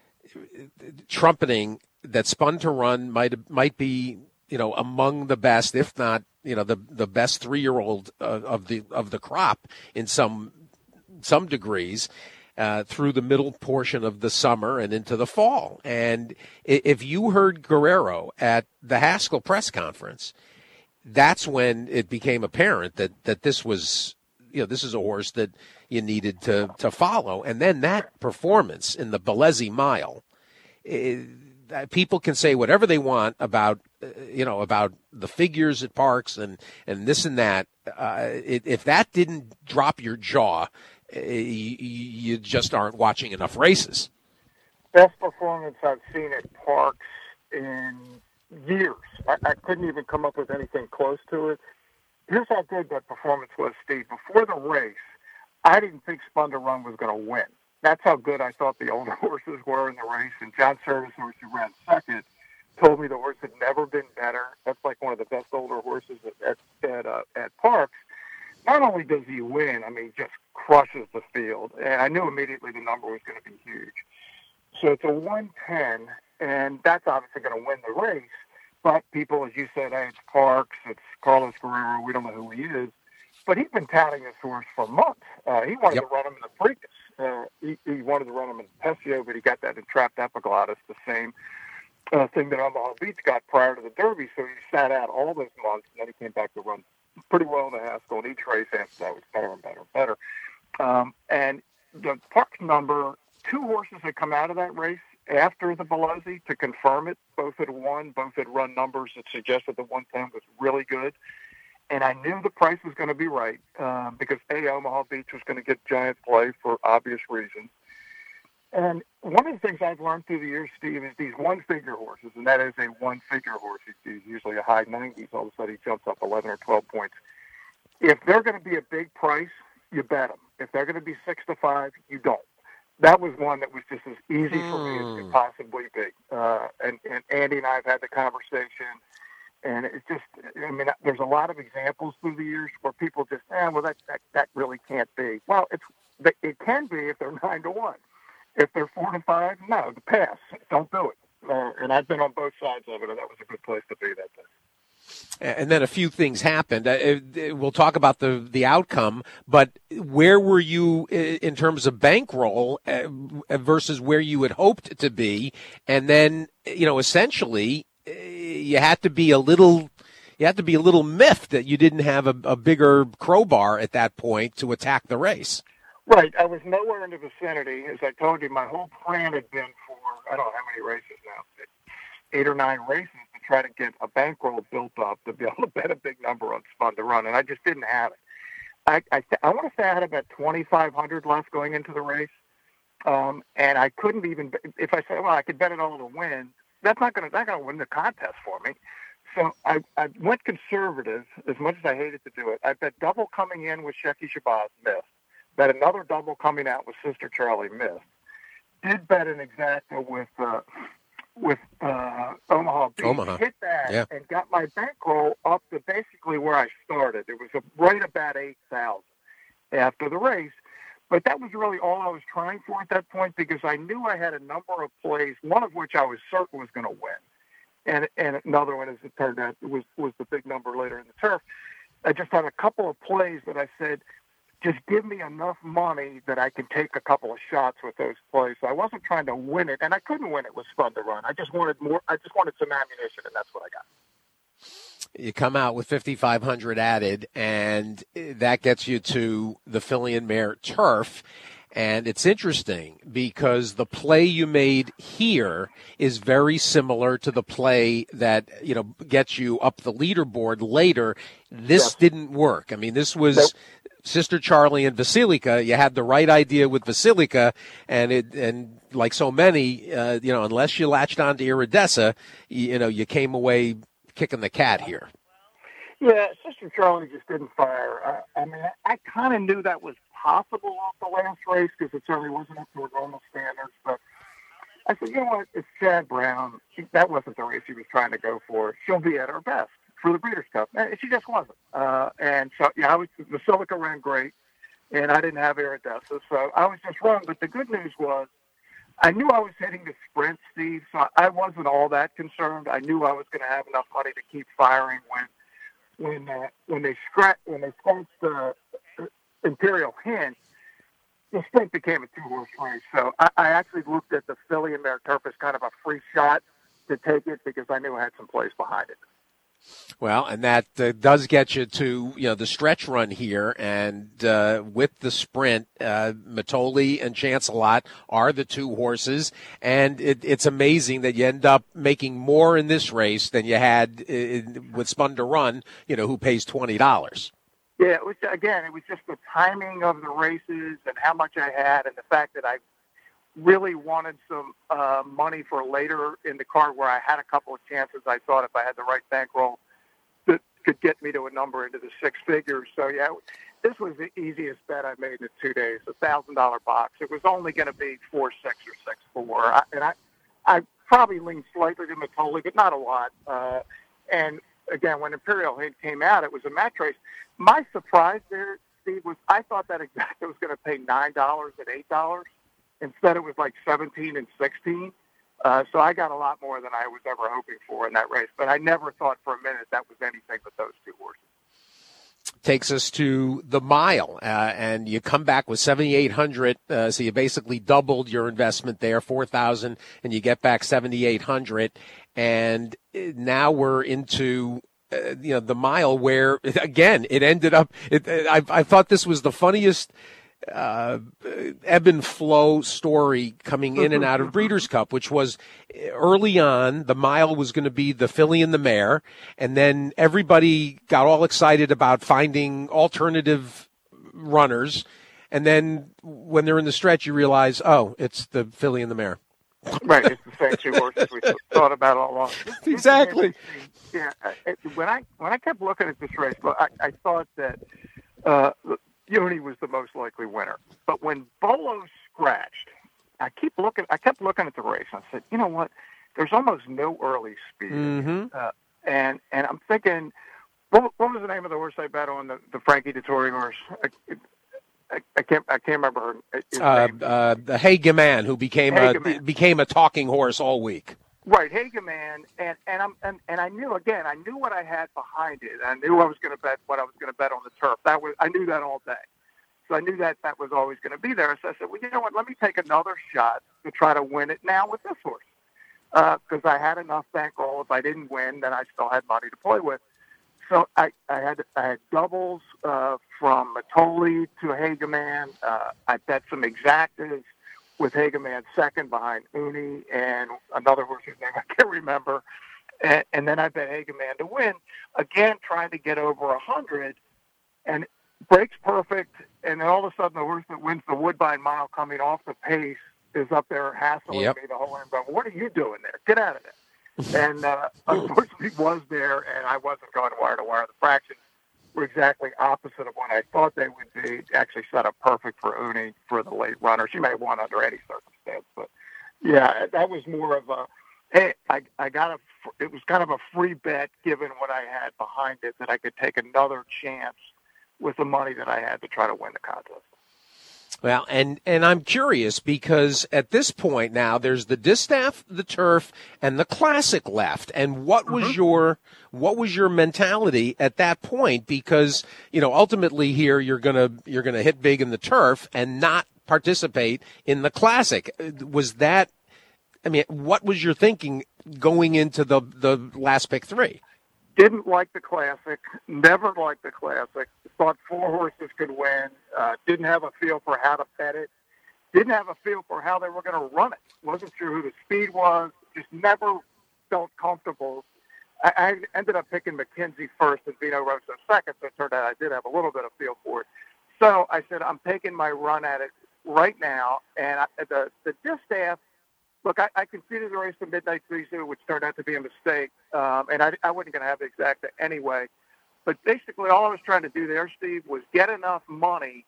S2: trumpeting that Spun to Run might might be, you know, among the best, if not, you know, the the best three year old uh, of the of the crop in some some degrees uh, through the middle portion of the summer and into the fall. And if you heard Guerrero at the Haskell press conference, that's when it became apparent that that this was, you know, this is a horse that you needed to to follow. And then that performance in the Bellezzi Mile. It, people can say whatever they want about, uh, you know, about the figures at Parks and, and this and that. Uh, it, if that didn't drop your jaw, uh, you, you just aren't watching enough races.
S12: Best performance I've seen at Parks in years. I, I couldn't even come up with anything close to it. Here's how good that performance was, Steve. Before the race, I didn't think Spun to Run was going to win. That's how good I thought the older horses were in the race. And John Service, horse who ran second, told me the horse had never been better. That's like one of the best older horses at at, at, uh, at Parks. not only does he win, I mean, just crushes the field. And I knew immediately the number was going to be huge. So it's a one ten, and that's obviously going to win the race. But people, as you said, hey, it's Parks, it's Carlos Guerrero, we don't know who he is. But he's been touting this horse for months. Uh, he wanted yep. to run him in the Preakness. Uh, he, he wanted to run him in Pescio, but he got that in Trapped Epiglottis, the same uh, thing that Omaha Beach got prior to the Derby. So he sat out all those months, and then he came back to run pretty well in the Haskell. And each race after that was better and better and better. Um, and the Parks number, two horses had come out of that race after the Belosi to confirm it. Both had won. Both had run numbers that suggested the one ten was really good. And I knew the price was going to be right uh, because, A, Omaha Beach was going to get giant play for obvious reasons. And one of the things I've learned through the years, Steve, is these one-figure horses, and that is a one-figure horse. He's usually a high nineties. All of a sudden he jumps up eleven or twelve points. If they're going to be a big price, you bet them. If they're going to be six to five, you don't. That was one that was just as easy for me as it could possibly be. Uh, and, and Andy and I have had the conversation. And it's just, I mean, there's a lot of examples through the years where people just, eh, well, that, that, that really can't be. Well, it's, it can be if they're nine to one. If they're four to five, no, the pass. Don't do it. Uh, and I've been on both sides of it, and that was a good place to be that day.
S2: And then a few things happened. Uh, we'll talk about the, the outcome, but where were you in terms of bankroll uh, versus where you had hoped to be? And then, you know, essentially, you had to be a little, you had to be a little miffed that you didn't have a, a bigger crowbar at that point to attack the race.
S12: Right. I was nowhere in the vicinity. As I told you, my whole plan had been for, I don't know how many races now, eight or nine races to try to get a bankroll built up to be able to bet a big number on Spun to Run, and I just didn't have it. I, I, I want to say I had about twenty-five hundred left going into the race, um, and I couldn't even, if I said, well, I could bet it all to win, that's not going to not going to win the contest for me. So I, I went conservative as much as I hated to do it. I bet double coming in with Shecky Shabazz, missed. Bet another double coming out with Sister Charlie, missed. Did bet an exacta with uh, with uh, Omaha Beach.
S2: Omaha.
S12: Hit that
S2: yeah.
S12: and got my bankroll up to basically where I started. It was a, right about eight thousand after the race. But that was really all I was trying for at that point because I knew I had a number of plays, one of which I was certain was going to win. And and another one, as it turned out, was, was the big number later in the turf. I just had a couple of plays that I said, just give me enough money that I can take a couple of shots with those plays. So I wasn't trying to win it, and I couldn't win it with Spun to Run. I just wanted more. I just wanted some ammunition, and that's what I got.
S2: You come out with fifty-five hundred added, and that gets you to the Filly and Mare Turf. And it's interesting because the play you made here is very similar to the play that, you know, gets you up the leaderboard later. This yes. didn't work. I mean, this was nope. Sister Charlie and Vasilika. You had the right idea with Vasilika, and it and like so many, uh, you know, unless you latched on to Iridessa, you, you know, you came away kicking the cat here.
S12: Yeah, Sister Charlie just didn't fire. I, I mean, I, I kind of knew that was possible off the last race because it certainly wasn't up to her normal standards. But I said, you know what? It's Chad Brown. She, that wasn't the race he was trying to go for. She'll be at her best for the Breeders' Cup. And she just wasn't. Uh, and so, yeah, I was, Basilica ran great, and I didn't have Iridessa. So I was just wrong. But the good news was I knew I was hitting the sprint, Steve, so I wasn't all that concerned. I knew I was going to have enough money to keep firing when when uh, when they scratched when they scratched the uh, Imperial Hint. The sprint became a two-horse race. So I, I actually looked at the Filly and Mare Turf as kind of a free shot to take it because I knew I had some plays behind it.
S2: Well, and that uh, does get you to, you know, the stretch run here, and uh, with the sprint, uh, Mitole and Chancelot are the two horses, and it, it's amazing that you end up making more in this race than you had in, with Spun to Run, you know, who pays twenty dollars.
S12: Yeah, it was, again, it was just the timing of the races and how much I had and the fact that I really wanted some uh, money for later in the card where I had a couple of chances. I thought if I had the right bankroll that could get me to a number into the six figures. So, yeah, this was the easiest bet I made in two days, a one thousand dollars box. It was only going to be four six or six four. I, and I, I probably leaned slightly to Mitole, but not a lot. Uh, and, again, when Imperial Hint came out, it was a match race. my surprise there, Steve, was I thought that exact was going to pay nine dollars and eight dollars. Instead, it was like seventeen and sixteen. Uh, so I got a lot more than I was ever hoping for in that race. But I never thought for a minute that was anything but those two horses.
S2: Takes us to the mile, uh, and you come back with seventy-eight hundred, uh, so you basically doubled your investment there, four thousand, and you get back seventy-eight hundred, and now we're into uh, you know the mile where again it ended up. It, I, I thought this was the funniest uh, ebb and flow story coming in and out of Breeders' Cup, which was early on, the mile was going to be the filly and the mare, and then everybody got all excited about finding alternative runners, and then when they're in the stretch, you realize, oh, it's the filly and the mare.
S12: Right, it's the same two horses we thought about all along.
S2: Exactly.
S12: Yeah, when I when I kept looking at this race, I, I thought that uh, Uni was the most likely winner. But when Bolo scratched, I keep looking. I kept looking at the race. And I said, you know what? There's almost no early speed,
S2: mm-hmm.
S12: uh, and and I'm thinking, what, what was the name of the horse I bet on? The, the Frankie Dettori horse. I, I, I can't. I can't remember his
S2: uh,
S12: name.
S2: Uh, the Hageman, who became
S12: Hageman.
S2: a became a talking horse all week.
S12: Right, Hageman, and and I'm and, and I knew again. I knew what I had behind it. I knew I was going to bet what I was going to bet on the turf. That was I knew that all day. So I knew that that was always going to be there. So I said, well, you know what? Let me take another shot to try to win it now with this horse. Because uh, I had enough bankroll. If I didn't win, then I still had money to play with. So I, I had I had doubles uh, from Matoli to Hageman. Uh, I bet some exactas with Hageman second behind Uni and another horse's name I can't remember. And, and then I bet Hageman to win. Again, trying to get over one hundred. And breaks perfect, and then all of a sudden the horse that wins the Woodbine Mile coming off the pace is up there hassling
S2: yep.
S12: me the whole way. But what are you doing there? Get out of there. And uh, unfortunately was there, and I wasn't going wire to wire. The fractions were exactly opposite of what I thought they would be. Actually set up perfect for Uni for the late runner. She may have won under any circumstance. But, yeah, that was more of a, hey, I, I got a, it was kind of a free bet given what I had behind it that I could take another chance with the money that I had to try to win the contest.
S2: Well, and, and I'm curious because at this point now there's the Distaff, the Turf, and the Classic left. And what was mm-hmm. your what was your mentality at that point? Because you know ultimately here you're gonna you're gonna hit big in the Turf and not participate in the Classic. Was that? I mean, what was your thinking going into the the last pick three?
S12: Didn't like the Classic, never liked the Classic, thought four horses could win, uh, didn't have a feel for how to bet it, didn't have a feel for how they were going to run it, wasn't sure who the speed was, just never felt comfortable. I, I ended up picking McKenzie first and Vino Rosso second, so it turned out I did have a little bit of feel for it. So I said, I'm taking my run at it right now, and I, the, the Distaff, look, I, I conceded the race to Midnight Brizu, which turned out to be a mistake, um, and I, I wasn't going to have the exacta anyway. But basically all I was trying to do there, Steve, was get enough money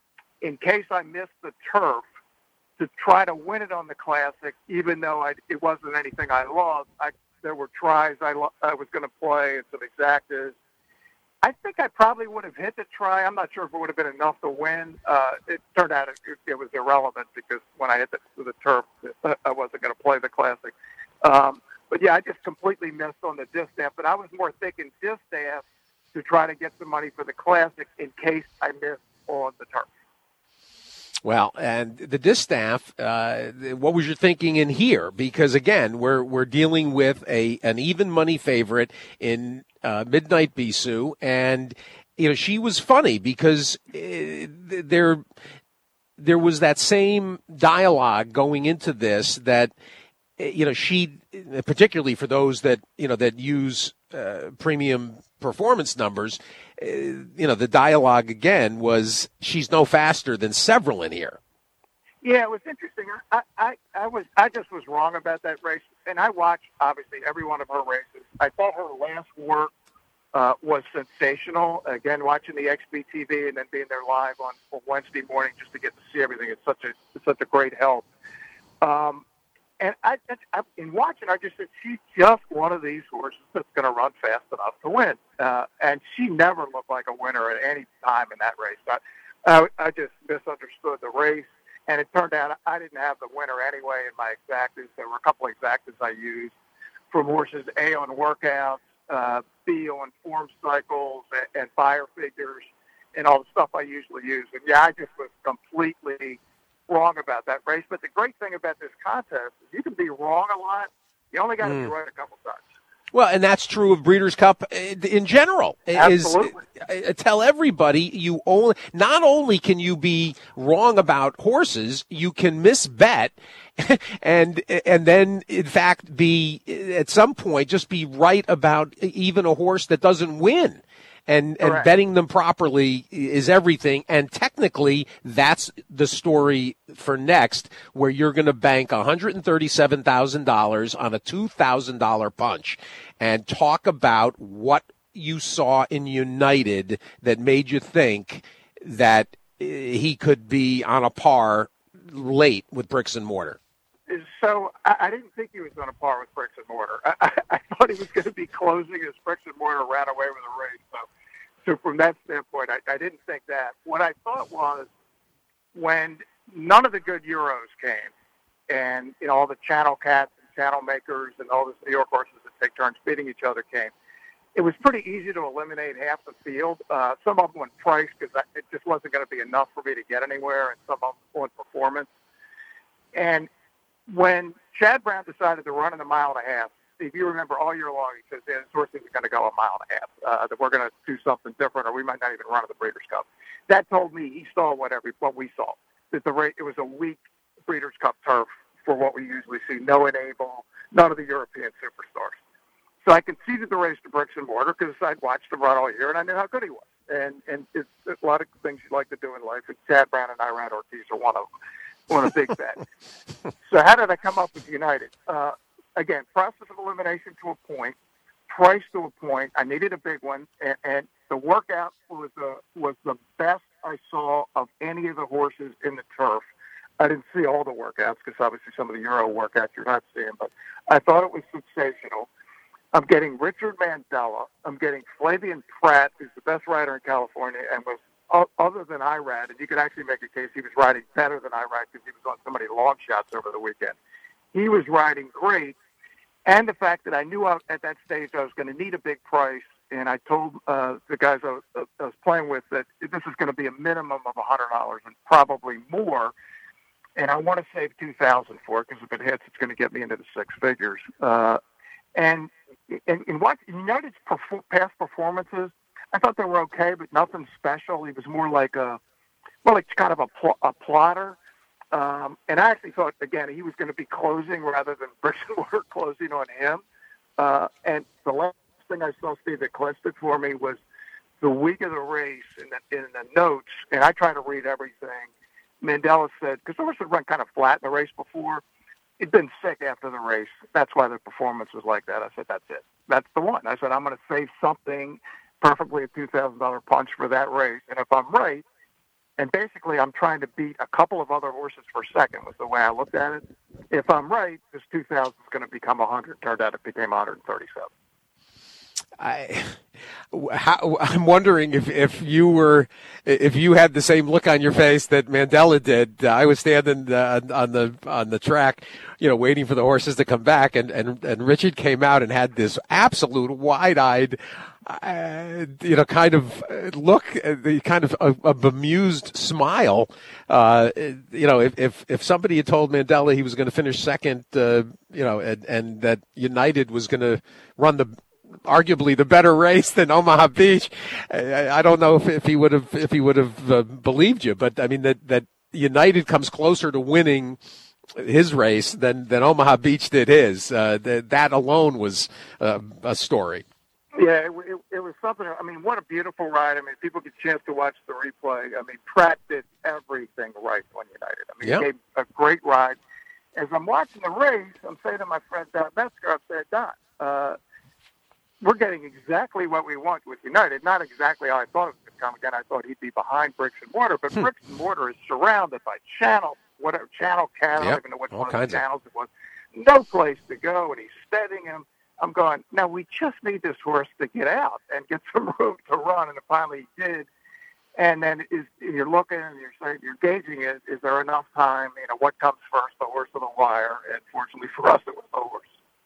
S12: in case I missed the Turf to try to win it on the Classic, even though I, it wasn't anything I loved. I, there were tries I, lo- I was going to play and some exactas. I think I probably would have hit the try. I'm not sure if it would have been enough to win. Uh, it turned out it, it was irrelevant because when I hit the, the Turf, I wasn't going to play the Classic. Um, but, yeah, I just completely missed on the Distaff. But I was more thinking Distaff to try to get some money for the Classic in case I missed on the Turf.
S2: Well, and the Distaff, uh, what was your thinking in here? Because again, we're we're dealing with a an even money favorite in uh, Midnight Bisou, and you know she was funny because uh, there there was that same dialogue going into this that you know she, particularly for those that you know that use uh, premium performance numbers. You know, the dialogue again was she's no faster than several in here.
S12: Yeah, it was interesting. I, I, I was I just was wrong about that race, and I watched obviously every one of her races. I thought her last work uh, was sensational. Again, watching the X B T V and then being there live on, on Wednesday morning just to get to see everything. It's such a it's such a great help. Um, and I, I, in watching, I just said she's just one of these horses that's going to run fast enough to win, uh, and she never looked like a winner at any time in that race. I, I, I just misunderstood the race, and it turned out I didn't have the winner anyway in my exactas. There were a couple of exactas I used from horses A on workouts, uh, B on form cycles, and, and fire figures, and all the stuff I usually use. And, yeah, I just was completely wrong about that race. But the great thing about this contest is you can be wrong a lot. You only got to mm. be right a couple times.
S2: Well, and that's true of Breeders' Cup in general.
S12: Absolutely.
S2: Is, uh, tell everybody you only not only can you be wrong about horses, you can misbet, and and then in fact be at some point just be right about even a horse that doesn't win. And, and betting them properly is everything. And technically, that's the story for next, where you're going to bank one hundred thirty-seven thousand dollars on a two thousand dollars punch and talk about what you saw in United that made you think that he could be on a par late with Bricks and Mortar.
S12: So I, I didn't think he was on a par with Bricks and Mortar. I, I, I thought he was going to be closing as Bricks and Mortar ran away with the race. So, so from that standpoint, I, I didn't think that. What I thought was when none of the good Euros came, and you know all the channel cats and channel makers and all the New York horses that take turns beating each other came, it was pretty easy to eliminate half the field. Uh, some of them went price because it just wasn't going to be enough for me to get anywhere, and some of them went performance. And when Chad Brown decided to run in a mile and a half, if you remember all year long, he says, this horse isn't going to go a mile and a half, uh, that we're going to do something different, or we might not even run at the Breeders' Cup. That told me he saw what, every, what we saw, that the rate, it was a weak Breeders' Cup turf for what we usually see, no Enable, none of the European superstars. So I conceded the race to Bricks and Mortar because I'd watched him run all year, and I knew how good he was. And and it's, it's a lot of things you like to do in life, and Chad Brown and Iran Ortiz are one of them. On a big bet. So how did I come up with United? Uh, again, process of elimination to a point, price to a point. I needed a big one, and, and the workout was the was the best I saw of any of the horses in the turf. I didn't see all the workouts because obviously some of the Euro workouts you're not seeing, but I thought it was sensational. I'm getting Richard Mandella. I'm getting Flavian Pratt, who's the best rider in California, and was other than Irad, and you could actually make a case he was riding better than Irad because he was on so many long shots over the weekend. He was riding great, and the fact that I knew at that stage I was going to need a big price, and I told uh, the guys I was, uh, I was playing with that this is going to be a minimum of one hundred dollars and probably more, and I want to save two thousand dollars for it because if it hits, it's going to get me into the six figures. Uh, and in, in what United's perfor- past performances, I thought they were okay, but nothing special. He was more like a, well, like kind of a, pl- a plotter. Um, and I actually thought, again, he was going to be closing rather than Bricks and Mortar closing on him. Uh, and the last thing I saw Steve that clinched it for me was the week of the race in the, in the notes, and I try to read everything. Mandella said, because the horse had run kind of flat in the race before, he'd been sick after the race. That's why the performance was like that. I said, that's it. That's the one. I said, I'm going to save something perfectly a two thousand dollars punch for that race. And if I'm right, and basically I'm trying to beat a couple of other horses for second was the way I looked at it. If I'm right, this two thousand is going to become one hundred. Turned out it became one hundred thirty-seven.
S2: I, how, I'm wondering if, if you were, if you had the same look on your face that Mandella did. Uh, I was standing uh, on the on the track, you know, waiting for the horses to come back, and, and, and Richard came out and had this absolute wide-eyed, uh, you know, kind of look, the kind of a, a bemused smile. Uh, you know, if, if if somebody had told Mandella he was going to finish second, uh, you know, and, and that United was going to run the arguably the better race than Omaha Beach, I, I don't know if, if he would have if he would have uh, believed you. But I mean that that United comes closer to winning his race than than Omaha Beach did his. Uh, that that alone was uh, a story.
S12: Yeah, it, it, it was something. I mean, what a beautiful ride. I mean, people get a chance to watch the replay. I mean, Pratt did everything right on United. I mean,
S2: yep.
S12: He gave a great ride. As I'm watching the race, I'm saying to my friend Don Metzger, I'm saying, Don, uh, we're getting exactly what we want with United. Not exactly how I thought it was going to come. Again, I thought he'd be behind Bricks and Mortar, but hmm. Bricks and Mortar is surrounded by channel, whatever, channel cat, I don't
S2: yep.
S12: even know which
S2: All
S12: one of the channels
S2: of.
S12: it was. No place to go, and he's steadying him. I'm going, now we just need this horse to get out and get some room to run, and it finally did. And then is, you're looking and you're saying, you're gauging it. Is there enough time? You know, what comes first, the horse or the wire? And fortunately for us, it was the horse.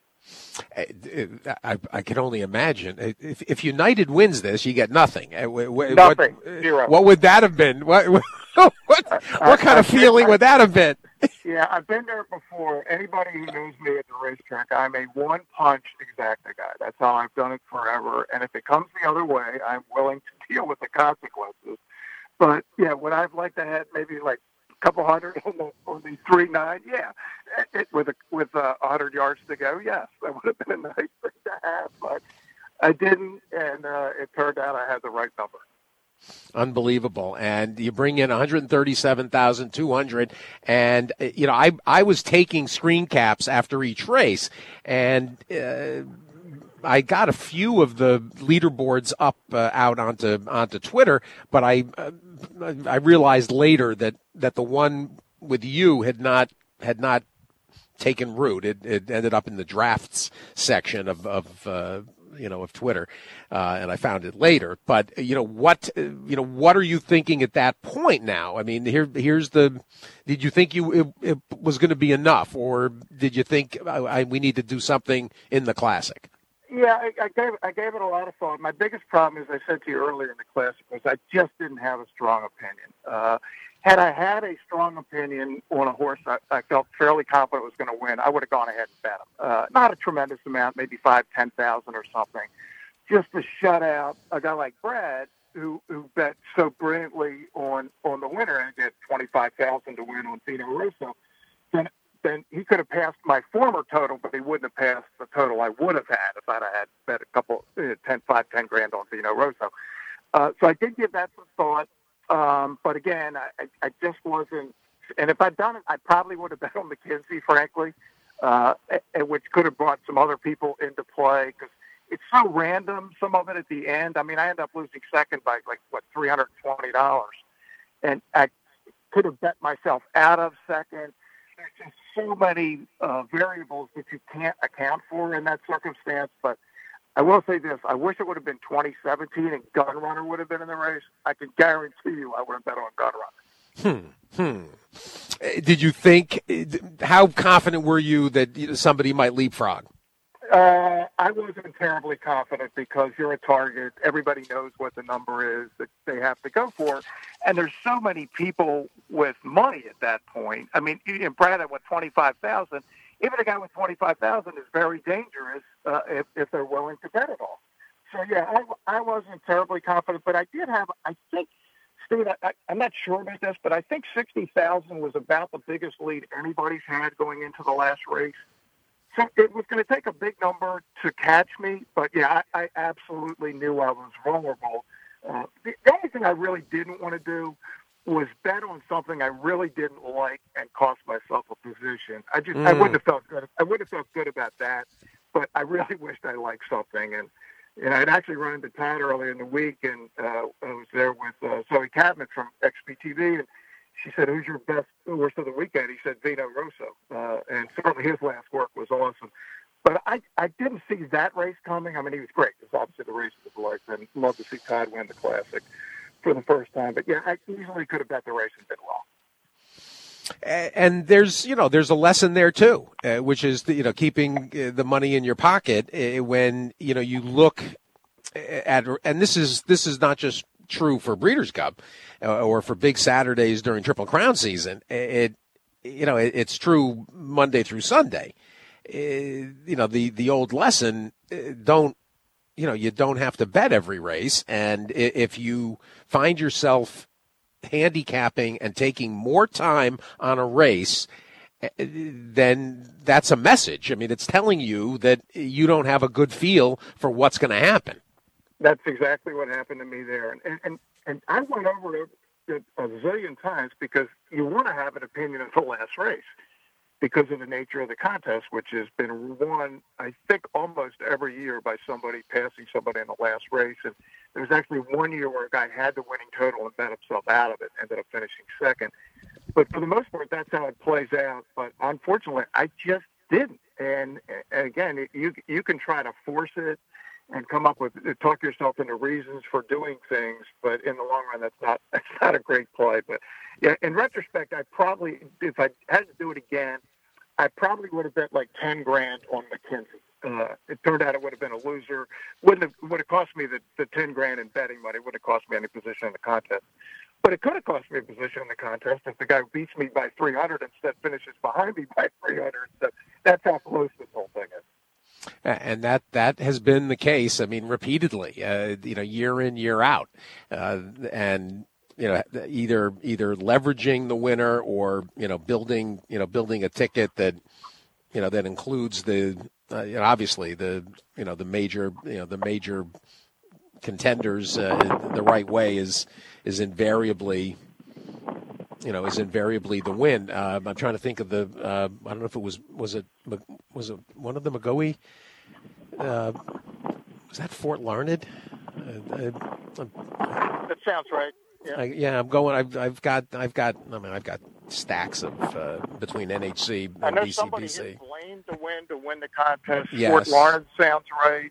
S2: I, I can only imagine. If, if United wins this, you get nothing.
S12: Nothing.
S2: What,
S12: Zero.
S2: What would that have been? What what, what,
S12: I,
S2: what kind
S12: I,
S2: of feeling
S12: I,
S2: would that have been?
S12: Yeah, I've been there before. Anybody who knows me at the racetrack, I'm a one-punch exacta guy. That's how I've done it forever. And if it comes the other way, I'm willing to deal with the consequences. But, yeah, would I have liked to have maybe like a couple hundred on the, on the three nine? Yeah. It, with a, with a hundred yards to go, yes. That would have been a nice thing to have. But I didn't, and uh, it turned out I had the right number.
S2: Unbelievable. And you bring in one hundred thirty-seven thousand two hundred. And, you know, I I was taking screen caps after each race. And uh, I got a few of the leaderboards up uh, out onto onto Twitter. But I uh, I realized later that, that the one with you had not had not taken root. It, it ended up in the drafts section of, of uh, you know, of Twitter, uh, and I found it later. But you know what, you know, what are you thinking at that point now? I mean, here, here's the. Did you think you it, it was going to be enough, or did you think I, I, we need to do something in the Classic?
S12: Yeah, I, I gave I gave it a lot of thought. My biggest problem, as I said to you earlier in the Classic, was I just didn't have a strong opinion. Uh, had I had a strong opinion on a horse I, I felt fairly confident was going to win, I would have gone ahead and bet him. Uh, not a tremendous amount, maybe five, ten thousand or something, just to shut out a guy like Brad, who who bet so brilliantly on on the winner and get twenty five thousand to win on Vino Rosso. Then then he could have passed my former total, but he wouldn't have passed the total I would have had if I'd have had bet a couple, uh, ten, five, ten grand on Vino Rosso. Uh, so I did give that some thought. Um, but again, I, I just wasn't, and if I'd done it, I probably would have bet on McKenzie, frankly, uh, which could have brought some other people into play because it's so random, some of it at the end. I mean, I ended up losing second by like, what, three hundred twenty dollars. And I could have bet myself out of second. There's just so many uh, variables that you can't account for in that circumstance. But I will say this. I wish it would have been twenty seventeen and Gun Runner would have been in the race. I can guarantee you I would have bet on Gun Runner.
S2: Hmm. Hmm. Did you think, how confident were you that somebody might leapfrog?
S12: Uh, I wasn't terribly confident because you're a target. Everybody knows what the number is that they have to go for. And there's so many people with money at that point. I mean, and Brad at what, twenty-five thousand. Even a guy with twenty-five thousand is very dangerous uh, if, if they're willing to bet it all. So, yeah, I, I wasn't terribly confident, but I did have, I think, Steve, I, I'm not sure about this, but I think sixty thousand was about the biggest lead anybody's had going into the last race. So it was going to take a big number to catch me, but, yeah, I, I absolutely knew I was vulnerable. Uh, the, the only thing I really didn't want to do was bet on something I really didn't like and cost myself a position. I just mm. I wouldn't have felt good. I wouldn't have felt good about that, but I really wished I liked something. And and I'd actually run into Todd earlier in the week, and uh, I was there with uh, Zoe Cadman from X P T V, and she said, "Who's your best horse of the weekend?" He said, "Vino Rosso," uh, and certainly his last work was awesome. But I, I didn't see that race coming. I mean, he was great. It's obviously the race of his life, and love to see Todd win the Classic for the first time. But, yeah, I easily could have bet the race and did well.
S2: And there's, you know, there's a lesson there, too, uh, which is, the, you know, keeping uh, the money in your pocket uh, when, you know, you look at, and this is this is not just true for Breeders' Cup uh, or for big Saturdays during Triple Crown season. It, you know, it, it's true Monday through Sunday. Uh, you know, the, the old lesson, uh, don't, you know, you don't have to bet every race. And if you find yourself handicapping and taking more time on a race, then that's a message. I mean, it's telling you that you don't have a good feel for what's going to happen.
S12: That's exactly what happened to me there. And, and, and I went over it a zillion times because you want to have an opinion of the last race, because of the nature of the contest, which has been won, I think, almost every year by somebody passing somebody in the last race. And there was actually one year where a guy had the winning total and bet himself out of it, ended up finishing second. But for the most part, that's how it plays out. But unfortunately, I just didn't. And, and again, you you can try to force it and come up with talk yourself into reasons for doing things, but in the long run, that's not that's not a great play. But yeah, in retrospect, I probably, if I had to do it again, I probably would have bet like ten grand on McKenzie. Uh, it turned out it would have been a loser. Wouldn't have would have cost me the, the ten grand in betting money. Wouldn't have cost me any position in the contest. But it could have cost me a position in the contest if the guy beats me by three hundred instead finishes behind me by three hundred. So that's how close this whole thing is.
S2: And that, that has been the case, I mean, repeatedly, uh, you know, year in, year out. Uh, and, you know, either either leveraging the winner or, you know, building, you know, building a ticket that, you know, that includes the, uh, you know, obviously the, you know, the major, you know, the major contenders uh, the right way is is invariably, you know, is invariably the win. Uh, I'm trying to think of the. Uh, I don't know if it was was it was it one of the McGoey. Uh, was that Fort Larned? Uh, uh,
S12: that sounds right. Yeah.
S2: I, yeah, I'm going. I've I've got I've got. I mean, I've got stacks of uh, between N H C and
S12: I know
S2: B C B C.
S12: Somebody hit Blaine to win to win the contest.
S2: Yes.
S12: Fort Larned sounds right.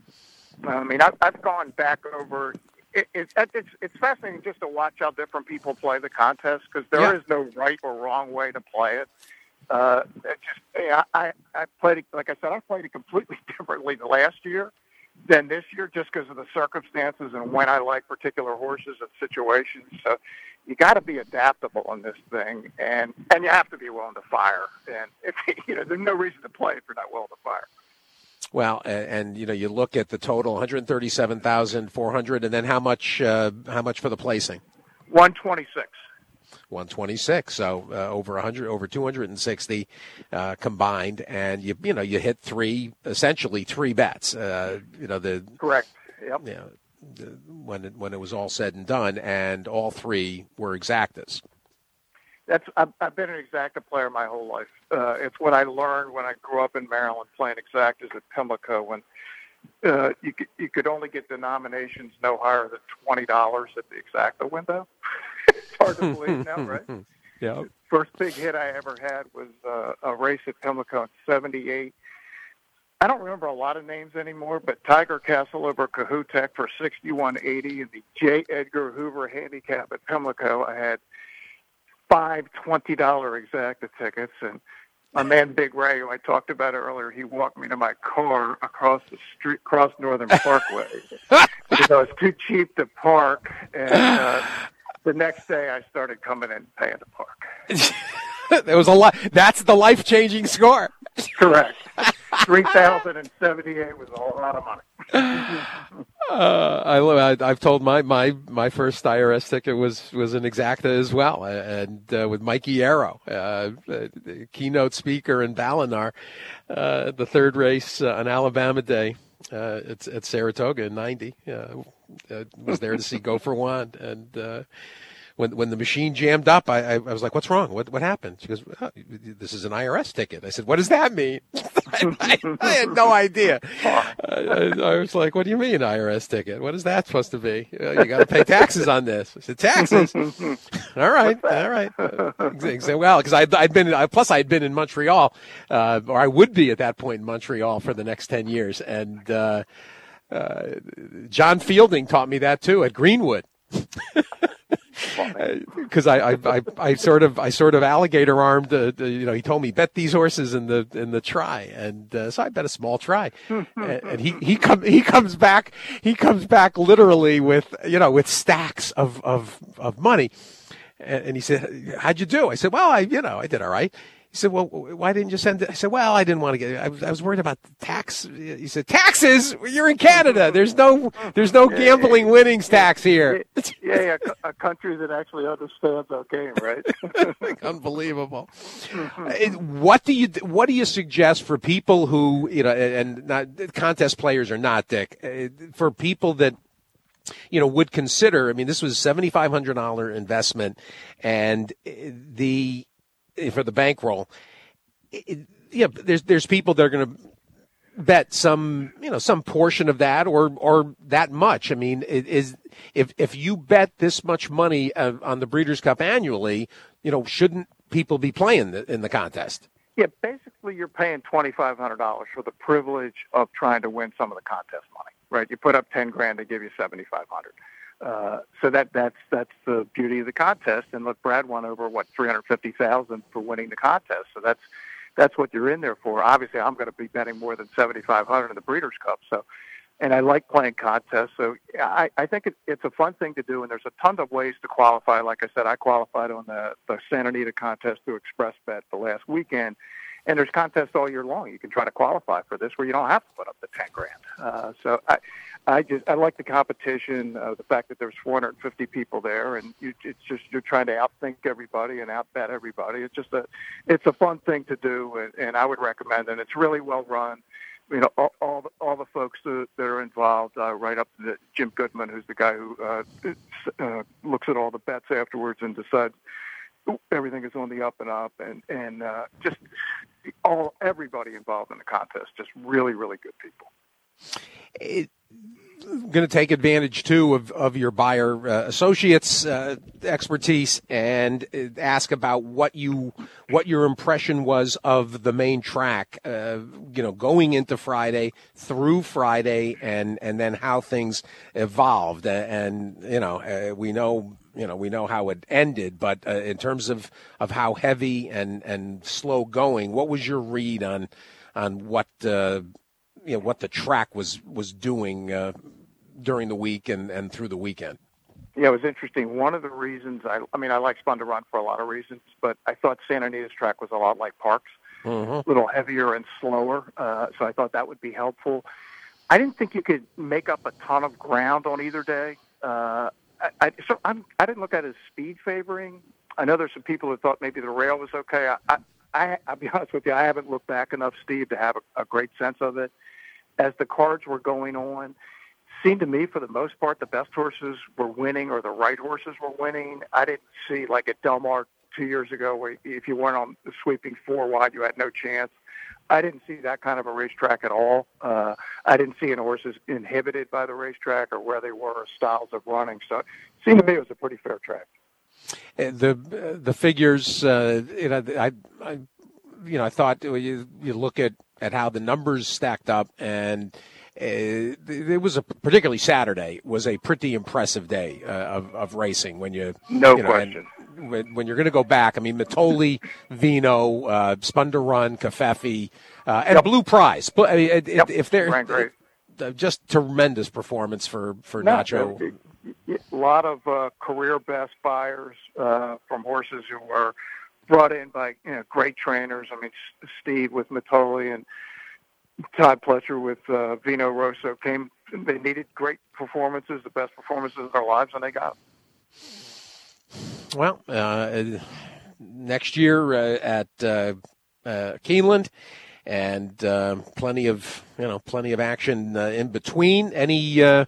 S12: I mean, I've, I've gone back over. It, it, it's it's fascinating just to watch how different people play the contest because there
S2: Yeah.
S12: is no right or wrong way to play it. Uh, it just yeah, I I played it like I said I played it completely differently the last year than this year just because of the circumstances and when I like particular horses and situations. So you got to be adaptable on this thing, and and you have to be willing to fire. And if you know, there's no reason to play if you're not willing to fire.
S2: Well, and, and you know, you look at the total, one hundred thirty-seven thousand four hundred, and then how much? Uh, how much for the placing?
S12: one twenty-six.
S2: one twenty-six. So uh, over one hundred, over two hundred sixty uh, combined, and you you know you hit three, essentially three bets. Uh, you know the
S12: correct. Yep.
S2: You know, the, when it, when it was all said and done, and all three were exactas.
S12: That's I've, I've been an exacta player my whole life. Uh, it's what I learned when I grew up in Maryland playing exactas at Pimlico. When uh, you could you could only get denominations no higher than twenty dollars at the exacta window. It's hard to believe now, right?
S2: Yeah.
S12: First big hit I ever had was uh, a race at Pimlico in seventy-eight. I don't remember a lot of names anymore, but Tiger Castle over Cahootec for sixty-one eighty and the J. Edgar Hoover handicap at Pimlico. I had five twenty dollar exacta tickets, and my man Big Ray, who I talked about earlier, he walked me to my car across the street, across Northern Parkway, because I was too cheap to park. And uh, the next day, I started coming in and paying to park.
S2: There was a lot. That's the life changing score.
S12: Correct. Three thousand and seventy-eight was a lot of money.
S2: Uh, I, I, I've told my, my, my first I R S ticket was, was an exacta as well, and uh, with Mikey Arrow, uh, the keynote speaker in Balinar, uh, the third race uh, on Alabama Day uh, at, at Saratoga in ninety. Uh, uh, was there to see Go for One, and uh, when when the machine jammed up, I, I, I was like, "What's wrong? What what happened?" She goes, oh, "This is an I R S ticket." I said, "What does that mean?" I, I, I had no idea. I, I, I was like, "What do you mean I R S ticket? What is that supposed to be? Uh, you got to pay taxes on this." I said, "Taxes? all right, all right." Uh, well, because I'd, I'd been plus I'd been in Montreal, uh, or I would be at that point in Montreal for the next ten years, and uh, uh, John Fielding taught me that too at Greenwood. Because I, I, I, I sort of, I sort of alligator armed. Uh, the, you know, he told me bet these horses in the in the try, and uh, so I bet a small try. and, and he he come he comes back he comes back literally with you know with stacks of of of money, and, and he said, "How'd you do?" I said, "Well, I you know I did all right." He said, "Well, why didn't you send it?" I said, "Well, I didn't want to get. I was, I was worried about the tax." He said, "Taxes? You're in Canada. There's no, there's no gambling yeah, winnings yeah, tax here."
S12: Yeah, yeah, a country that actually understands our game, right?
S2: Unbelievable. What do you What do you suggest for people who you know, and not contest players or not, Dick, for people that you know would consider? I mean, this was a seventy-five hundred dollars investment, and the for the bankroll, it, yeah, there's there's people that are going to bet some you know some portion of that or or that much. I mean, it is if if you bet this much money uh, on the Breeders' Cup annually, you know, shouldn't people be playing the, in the contest?
S12: Yeah, basically you're paying twenty-five hundred dollars for the privilege of trying to win some of the contest money, right? You put up ten grand, they give you seventy-five hundred. Uh, so that that's that's the beauty of the contest. And look, Brad won over what three hundred fifty thousand for winning the contest. So that's that's what you're in there for. Obviously, I'm going to be betting more than seventy-five hundred in the Breeders' Cup. So, and I like playing contests. So I, I think it, it's a fun thing to do. And there's a ton of ways to qualify. Like I said, I qualified on the the Santa Anita contest through ExpressBet the last weekend. And there's contests all year long. You can try to qualify for this where you don't have to put up the ten grand. Uh, so I, I just I like the competition, uh, the fact that there's four hundred fifty people there, and you, it's just you're trying to outthink everybody and outbet everybody. It's just a it's a fun thing to do, and, and I would recommend it. It's really well run. You know, all all the, all the folks that, that are involved, uh, right up to the, Jim Goodman, who's the guy who uh, uh, looks at all the bets afterwards and decides everything is on the up and up, and and uh, just all everybody involved in the contest, just really, really good people.
S2: It, going to take advantage too of of your buyer uh, associates uh, expertise and ask about what you what your impression was of the main track, uh, you know, going into Friday through Friday, and and then how things evolved. Uh, and you know, uh, we know. You know, we know how it ended, but uh, in terms of, of how heavy and, and slow going, what was your read on on what uh, you know what the track was was doing uh, during the week and, and through the weekend?
S12: Yeah, it was interesting. One of the reasons I, I mean, I like Spun to Run for a lot of reasons, but I thought Santa Anita's track was a lot like Parks, mm-hmm. a little heavier and slower. Uh, so I thought that would be helpful. I didn't think you could make up a ton of ground on either day. Uh, I, I, so I'm, I didn't look at it as speed favoring. I know there's some people who thought maybe the rail was okay. I, I, I, I'll be honest with you, I haven't looked back enough, Steve, to have a, a great sense of it. As the cards were going on, seemed to me, for the most part, the best horses were winning, or the right horses were winning. I didn't see, like at Del Mar two years ago, where if you weren't on the sweeping four wide, you had no chance. I didn't see that kind of a racetrack at all. Uh, I didn't see any horses inhibited by the racetrack or where they were or styles of running. So it seemed to me it was a pretty fair track.
S2: The the figures, uh, you know, I, I, you know, I thought you you look at, at how the numbers stacked up, and uh, it was a particularly Saturday was a pretty impressive day uh, of of racing when you
S12: no
S2: you know,
S12: question.
S2: When, when you're going to go back, I mean, Mitole, Vino, uh, Spun to Run, Covfefe, uh, and yep. Blue Prize. But I mean, it,
S12: yep.
S2: if they're
S12: great.
S2: Uh, just tremendous performance for for
S12: no,
S2: Nacho.
S12: A lot of uh, career best buyers uh, from horses who were brought in by you know great trainers. I mean, Steve with Mitole and Todd Pletcher with uh, Vino Rosso came. They needed great performances, the best performances of their lives, and they got them.
S2: Well, uh, next year uh, at uh, uh, Keeneland, and uh, plenty of you know plenty of action uh, in between. Any uh,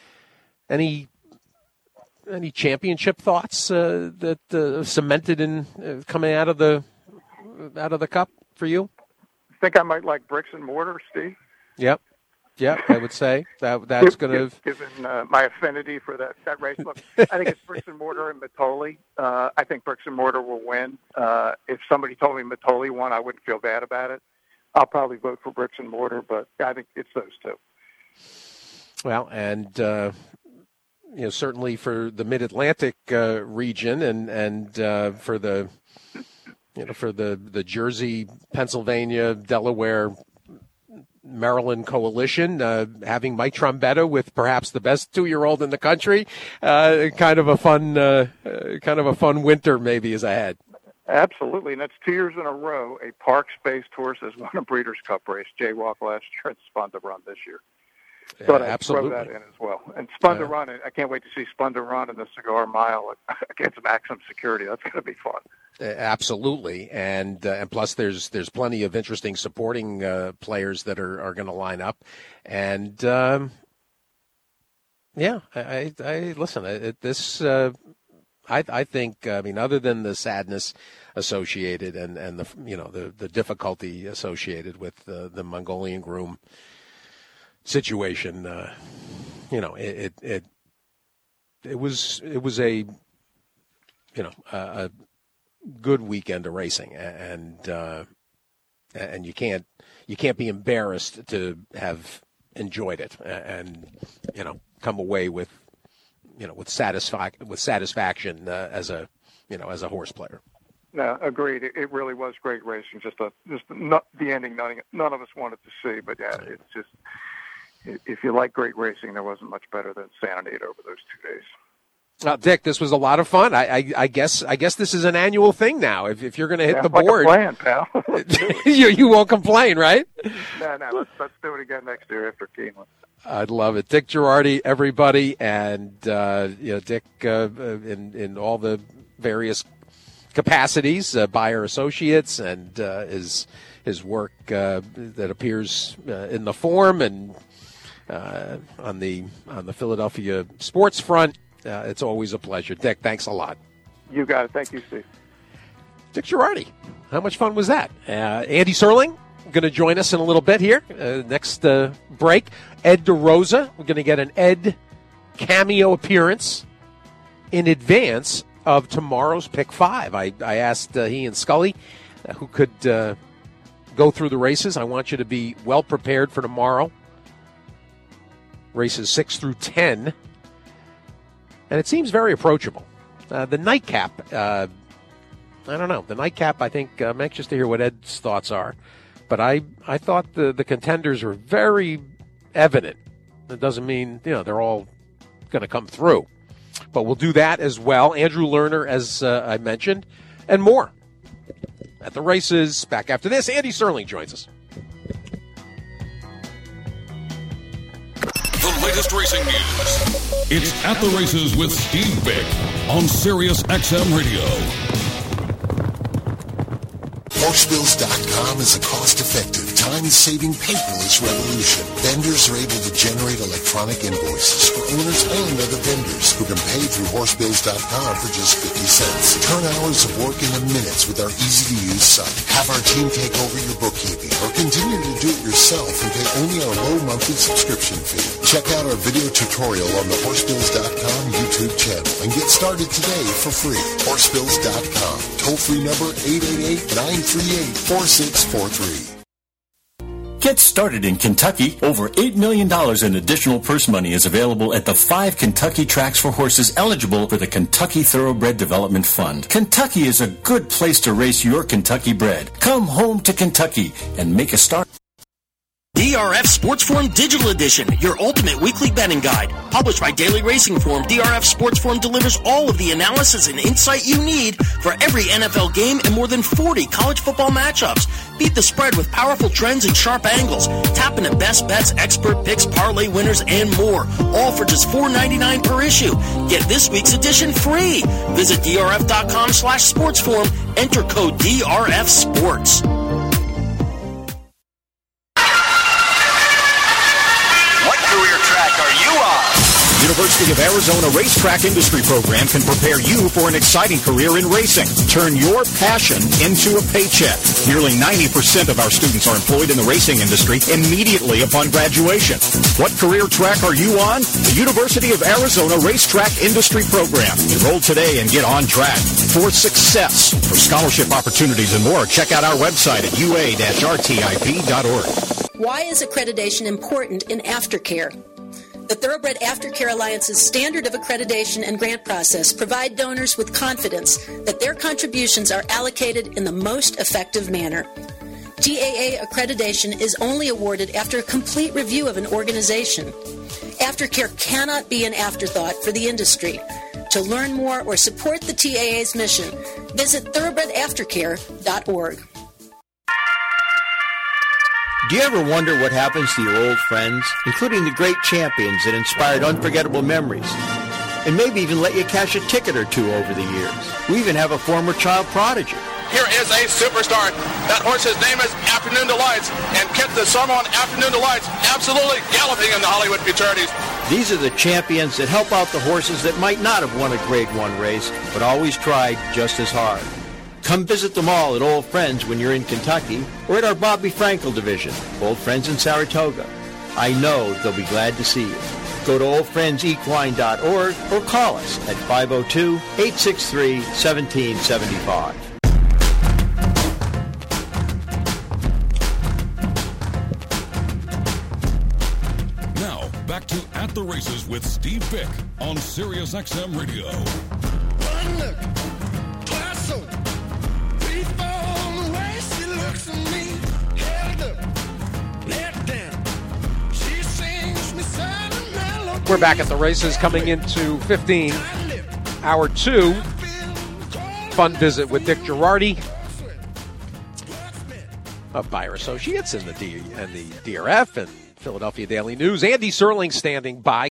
S2: any any championship thoughts uh, that uh, cemented in uh, coming out of the out of the Cup for you?
S12: I think I might like Bricks and Mortar, Steve.
S2: Yep. Yeah, I would say that that's going to
S12: given uh, my affinity for that, that race. Look, I think it's Bricks and Mortar and Mitole. Uh, I think Bricks and Mortar will win. Uh, if somebody told me Mitole won, I wouldn't feel bad about it. I'll probably vote for Bricks and Mortar, but I think it's those two.
S2: Well, and uh, you know, certainly for the Mid-Atlantic uh, region, and and uh, for the you know for the the Jersey, Pennsylvania, Delaware, Maryland coalition, uh, having Mike Trombetta with perhaps the best two-year-old in the country, uh, kind of a fun, uh, uh, kind of a fun winter maybe is ahead.
S12: Absolutely, and that's two years in a row. A Parks-based horse has won a Breeders' Cup race. Jaywalk last year and Spun to Run this year. Thought
S2: uh,
S12: I'd
S2: absolutely.
S12: throw that in as well. And Spun to
S2: uh,
S12: Run, I can't wait to see Spun to Run in the Cigar Mile against Maximum Security. That's going to be fun.
S2: Absolutely, and uh, and plus there's there's plenty of interesting supporting uh, players that are, are going to line up, and um, yeah, I, I, I listen. It, this uh, I I think I mean other than the sadness associated and, and the you know the, the difficulty associated with the, the Mongolian groom situation, uh, you know it, it it it was it was a you know a, a good weekend of racing, and uh, and you can't you can't be embarrassed to have enjoyed it and, you know, come away with, you know, with satisfac- with satisfaction uh, as a, you know, as a horse player.
S12: No, agreed. It, it really was great racing. Just a, just not the ending. None, none of us wanted to see, but yeah, it's just, if you like great racing, there wasn't much better than Santa Anita over those two days.
S2: Uh, Dick, this was a lot of fun. I, I, I guess I guess this is an annual thing now. If if you're going to hit
S12: yeah,
S2: the
S12: like
S2: board,
S12: a plan, pal.
S2: you you won't complain, right?
S12: No, no. Let's let's do it again next year after Keeneland.
S2: I'd love it. Dick Girardi, everybody, and uh, you know, Dick uh, in in all the various capacities, uh, Bayer Associates, and uh, his his work uh, that appears uh, in the Forum and uh, on the on the Philadelphia sports front. Uh, it's always a pleasure. Dick, thanks a lot.
S12: You got it. Thank you, Steve.
S2: Dick Girardi. How much fun was that? Uh, Andy Serling going to join us in a little bit here. Uh, next uh, break. Ed DeRosa. We're going to get an Ed cameo appearance in advance of tomorrow's Pick Five. I, I asked uh, he and Scully uh, who could uh, go through the races. I want you to be well prepared for tomorrow. Races six through ten. And it seems very approachable. Uh, the nightcap, uh, I don't know. The nightcap, I think, I'm anxious to hear what Ed's thoughts are. But I, I thought the, the contenders were very evident. That doesn't mean, you know, they're all going to come through. But we'll do that as well. Andrew Lerner, as uh, I mentioned, and more. At the races, back after this, Andy Serling joins us.
S1: The latest racing news. It's At the Races with Steve Vick on Sirius X M Radio.
S13: Horsebills dot com is a cost-effective, time-saving paperless revolution. Vendors are able to generate electronic invoices for owners and other vendors who can pay through Horsebills dot com for just fifty cents. Turn hours of work into minutes with our easy-to-use site. Have our team take over your bookkeeping or continue to do it yourself and pay only our low monthly subscription fee. Check out our video tutorial on the Horsebills dot com YouTube channel and get started today for free. Horsebills dot com. Toll-free number eight eight eight, nine three eight, four six four three.
S14: Get started in Kentucky. Over eight million dollars in additional purse money is available at the five Kentucky tracks for horses eligible for the Kentucky Thoroughbred Development Fund. Kentucky is a good place to race your Kentucky bred. Come home to Kentucky and make a start.
S15: D R F Sports Forum Digital Edition, your ultimate weekly betting guide. Published by Daily Racing Form, D R F Sports Forum delivers all of the analysis and insight you need for every N F L game and more than forty college football matchups. Beat the spread with powerful trends and sharp angles. Tap into best bets, expert picks, parlay winners, and more. All for just four dollars and ninety-nine cents per issue. Get this week's edition free. Visit D R F dot com slash sports forum. Enter code D R F Sports.
S16: University of Arizona Racetrack Industry Program can prepare you for an exciting career in racing. Turn your passion into a paycheck. Nearly ninety percent of our students are employed in the racing industry immediately upon graduation. What career track are you on? The University of Arizona Racetrack Industry Program. Enroll today and get on track for success. For scholarship opportunities and more, check out our website at U A R T I P dot org.
S17: Why is accreditation important in aftercare? The Thoroughbred Aftercare Alliance's standard of accreditation and grant process provide donors with confidence that their contributions are allocated in the most effective manner. T A A accreditation is only awarded after a complete review of an organization. Aftercare cannot be an afterthought for the industry. To learn more or support the T A A's mission, visit thoroughbred aftercare dot org.
S18: Do you ever wonder what happens to your old friends, including the great champions that inspired unforgettable memories, and maybe even let you cash a ticket or two over the years? We even have a former child prodigy.
S19: Here is a superstar. That horse's name is Afternoon Delights, and kept the summer on Afternoon Delights absolutely galloping in the Hollywood Futurities.
S18: These are the champions that help out the horses that might not have won a Grade One race, but always tried just as hard. Come visit them all at Old Friends when you're in Kentucky, or at our Bobby Frankel division, Old Friends in Saratoga. I know they'll be glad to see you. Go to old friends equine dot org or call us at five oh two, eight six three, one seven seven five.
S1: Races with Steve Bick on Sirius X M Radio.
S11: One look, twice over. Before the way she looks at me, held up, let down. She sings me silent melody.
S2: We're back at the races coming into fifteen. Hour two. Fun visit with Dick Girardi of Buyer Associates and the D and the D R F and Philadelphia Daily News. Andy Serling standing by.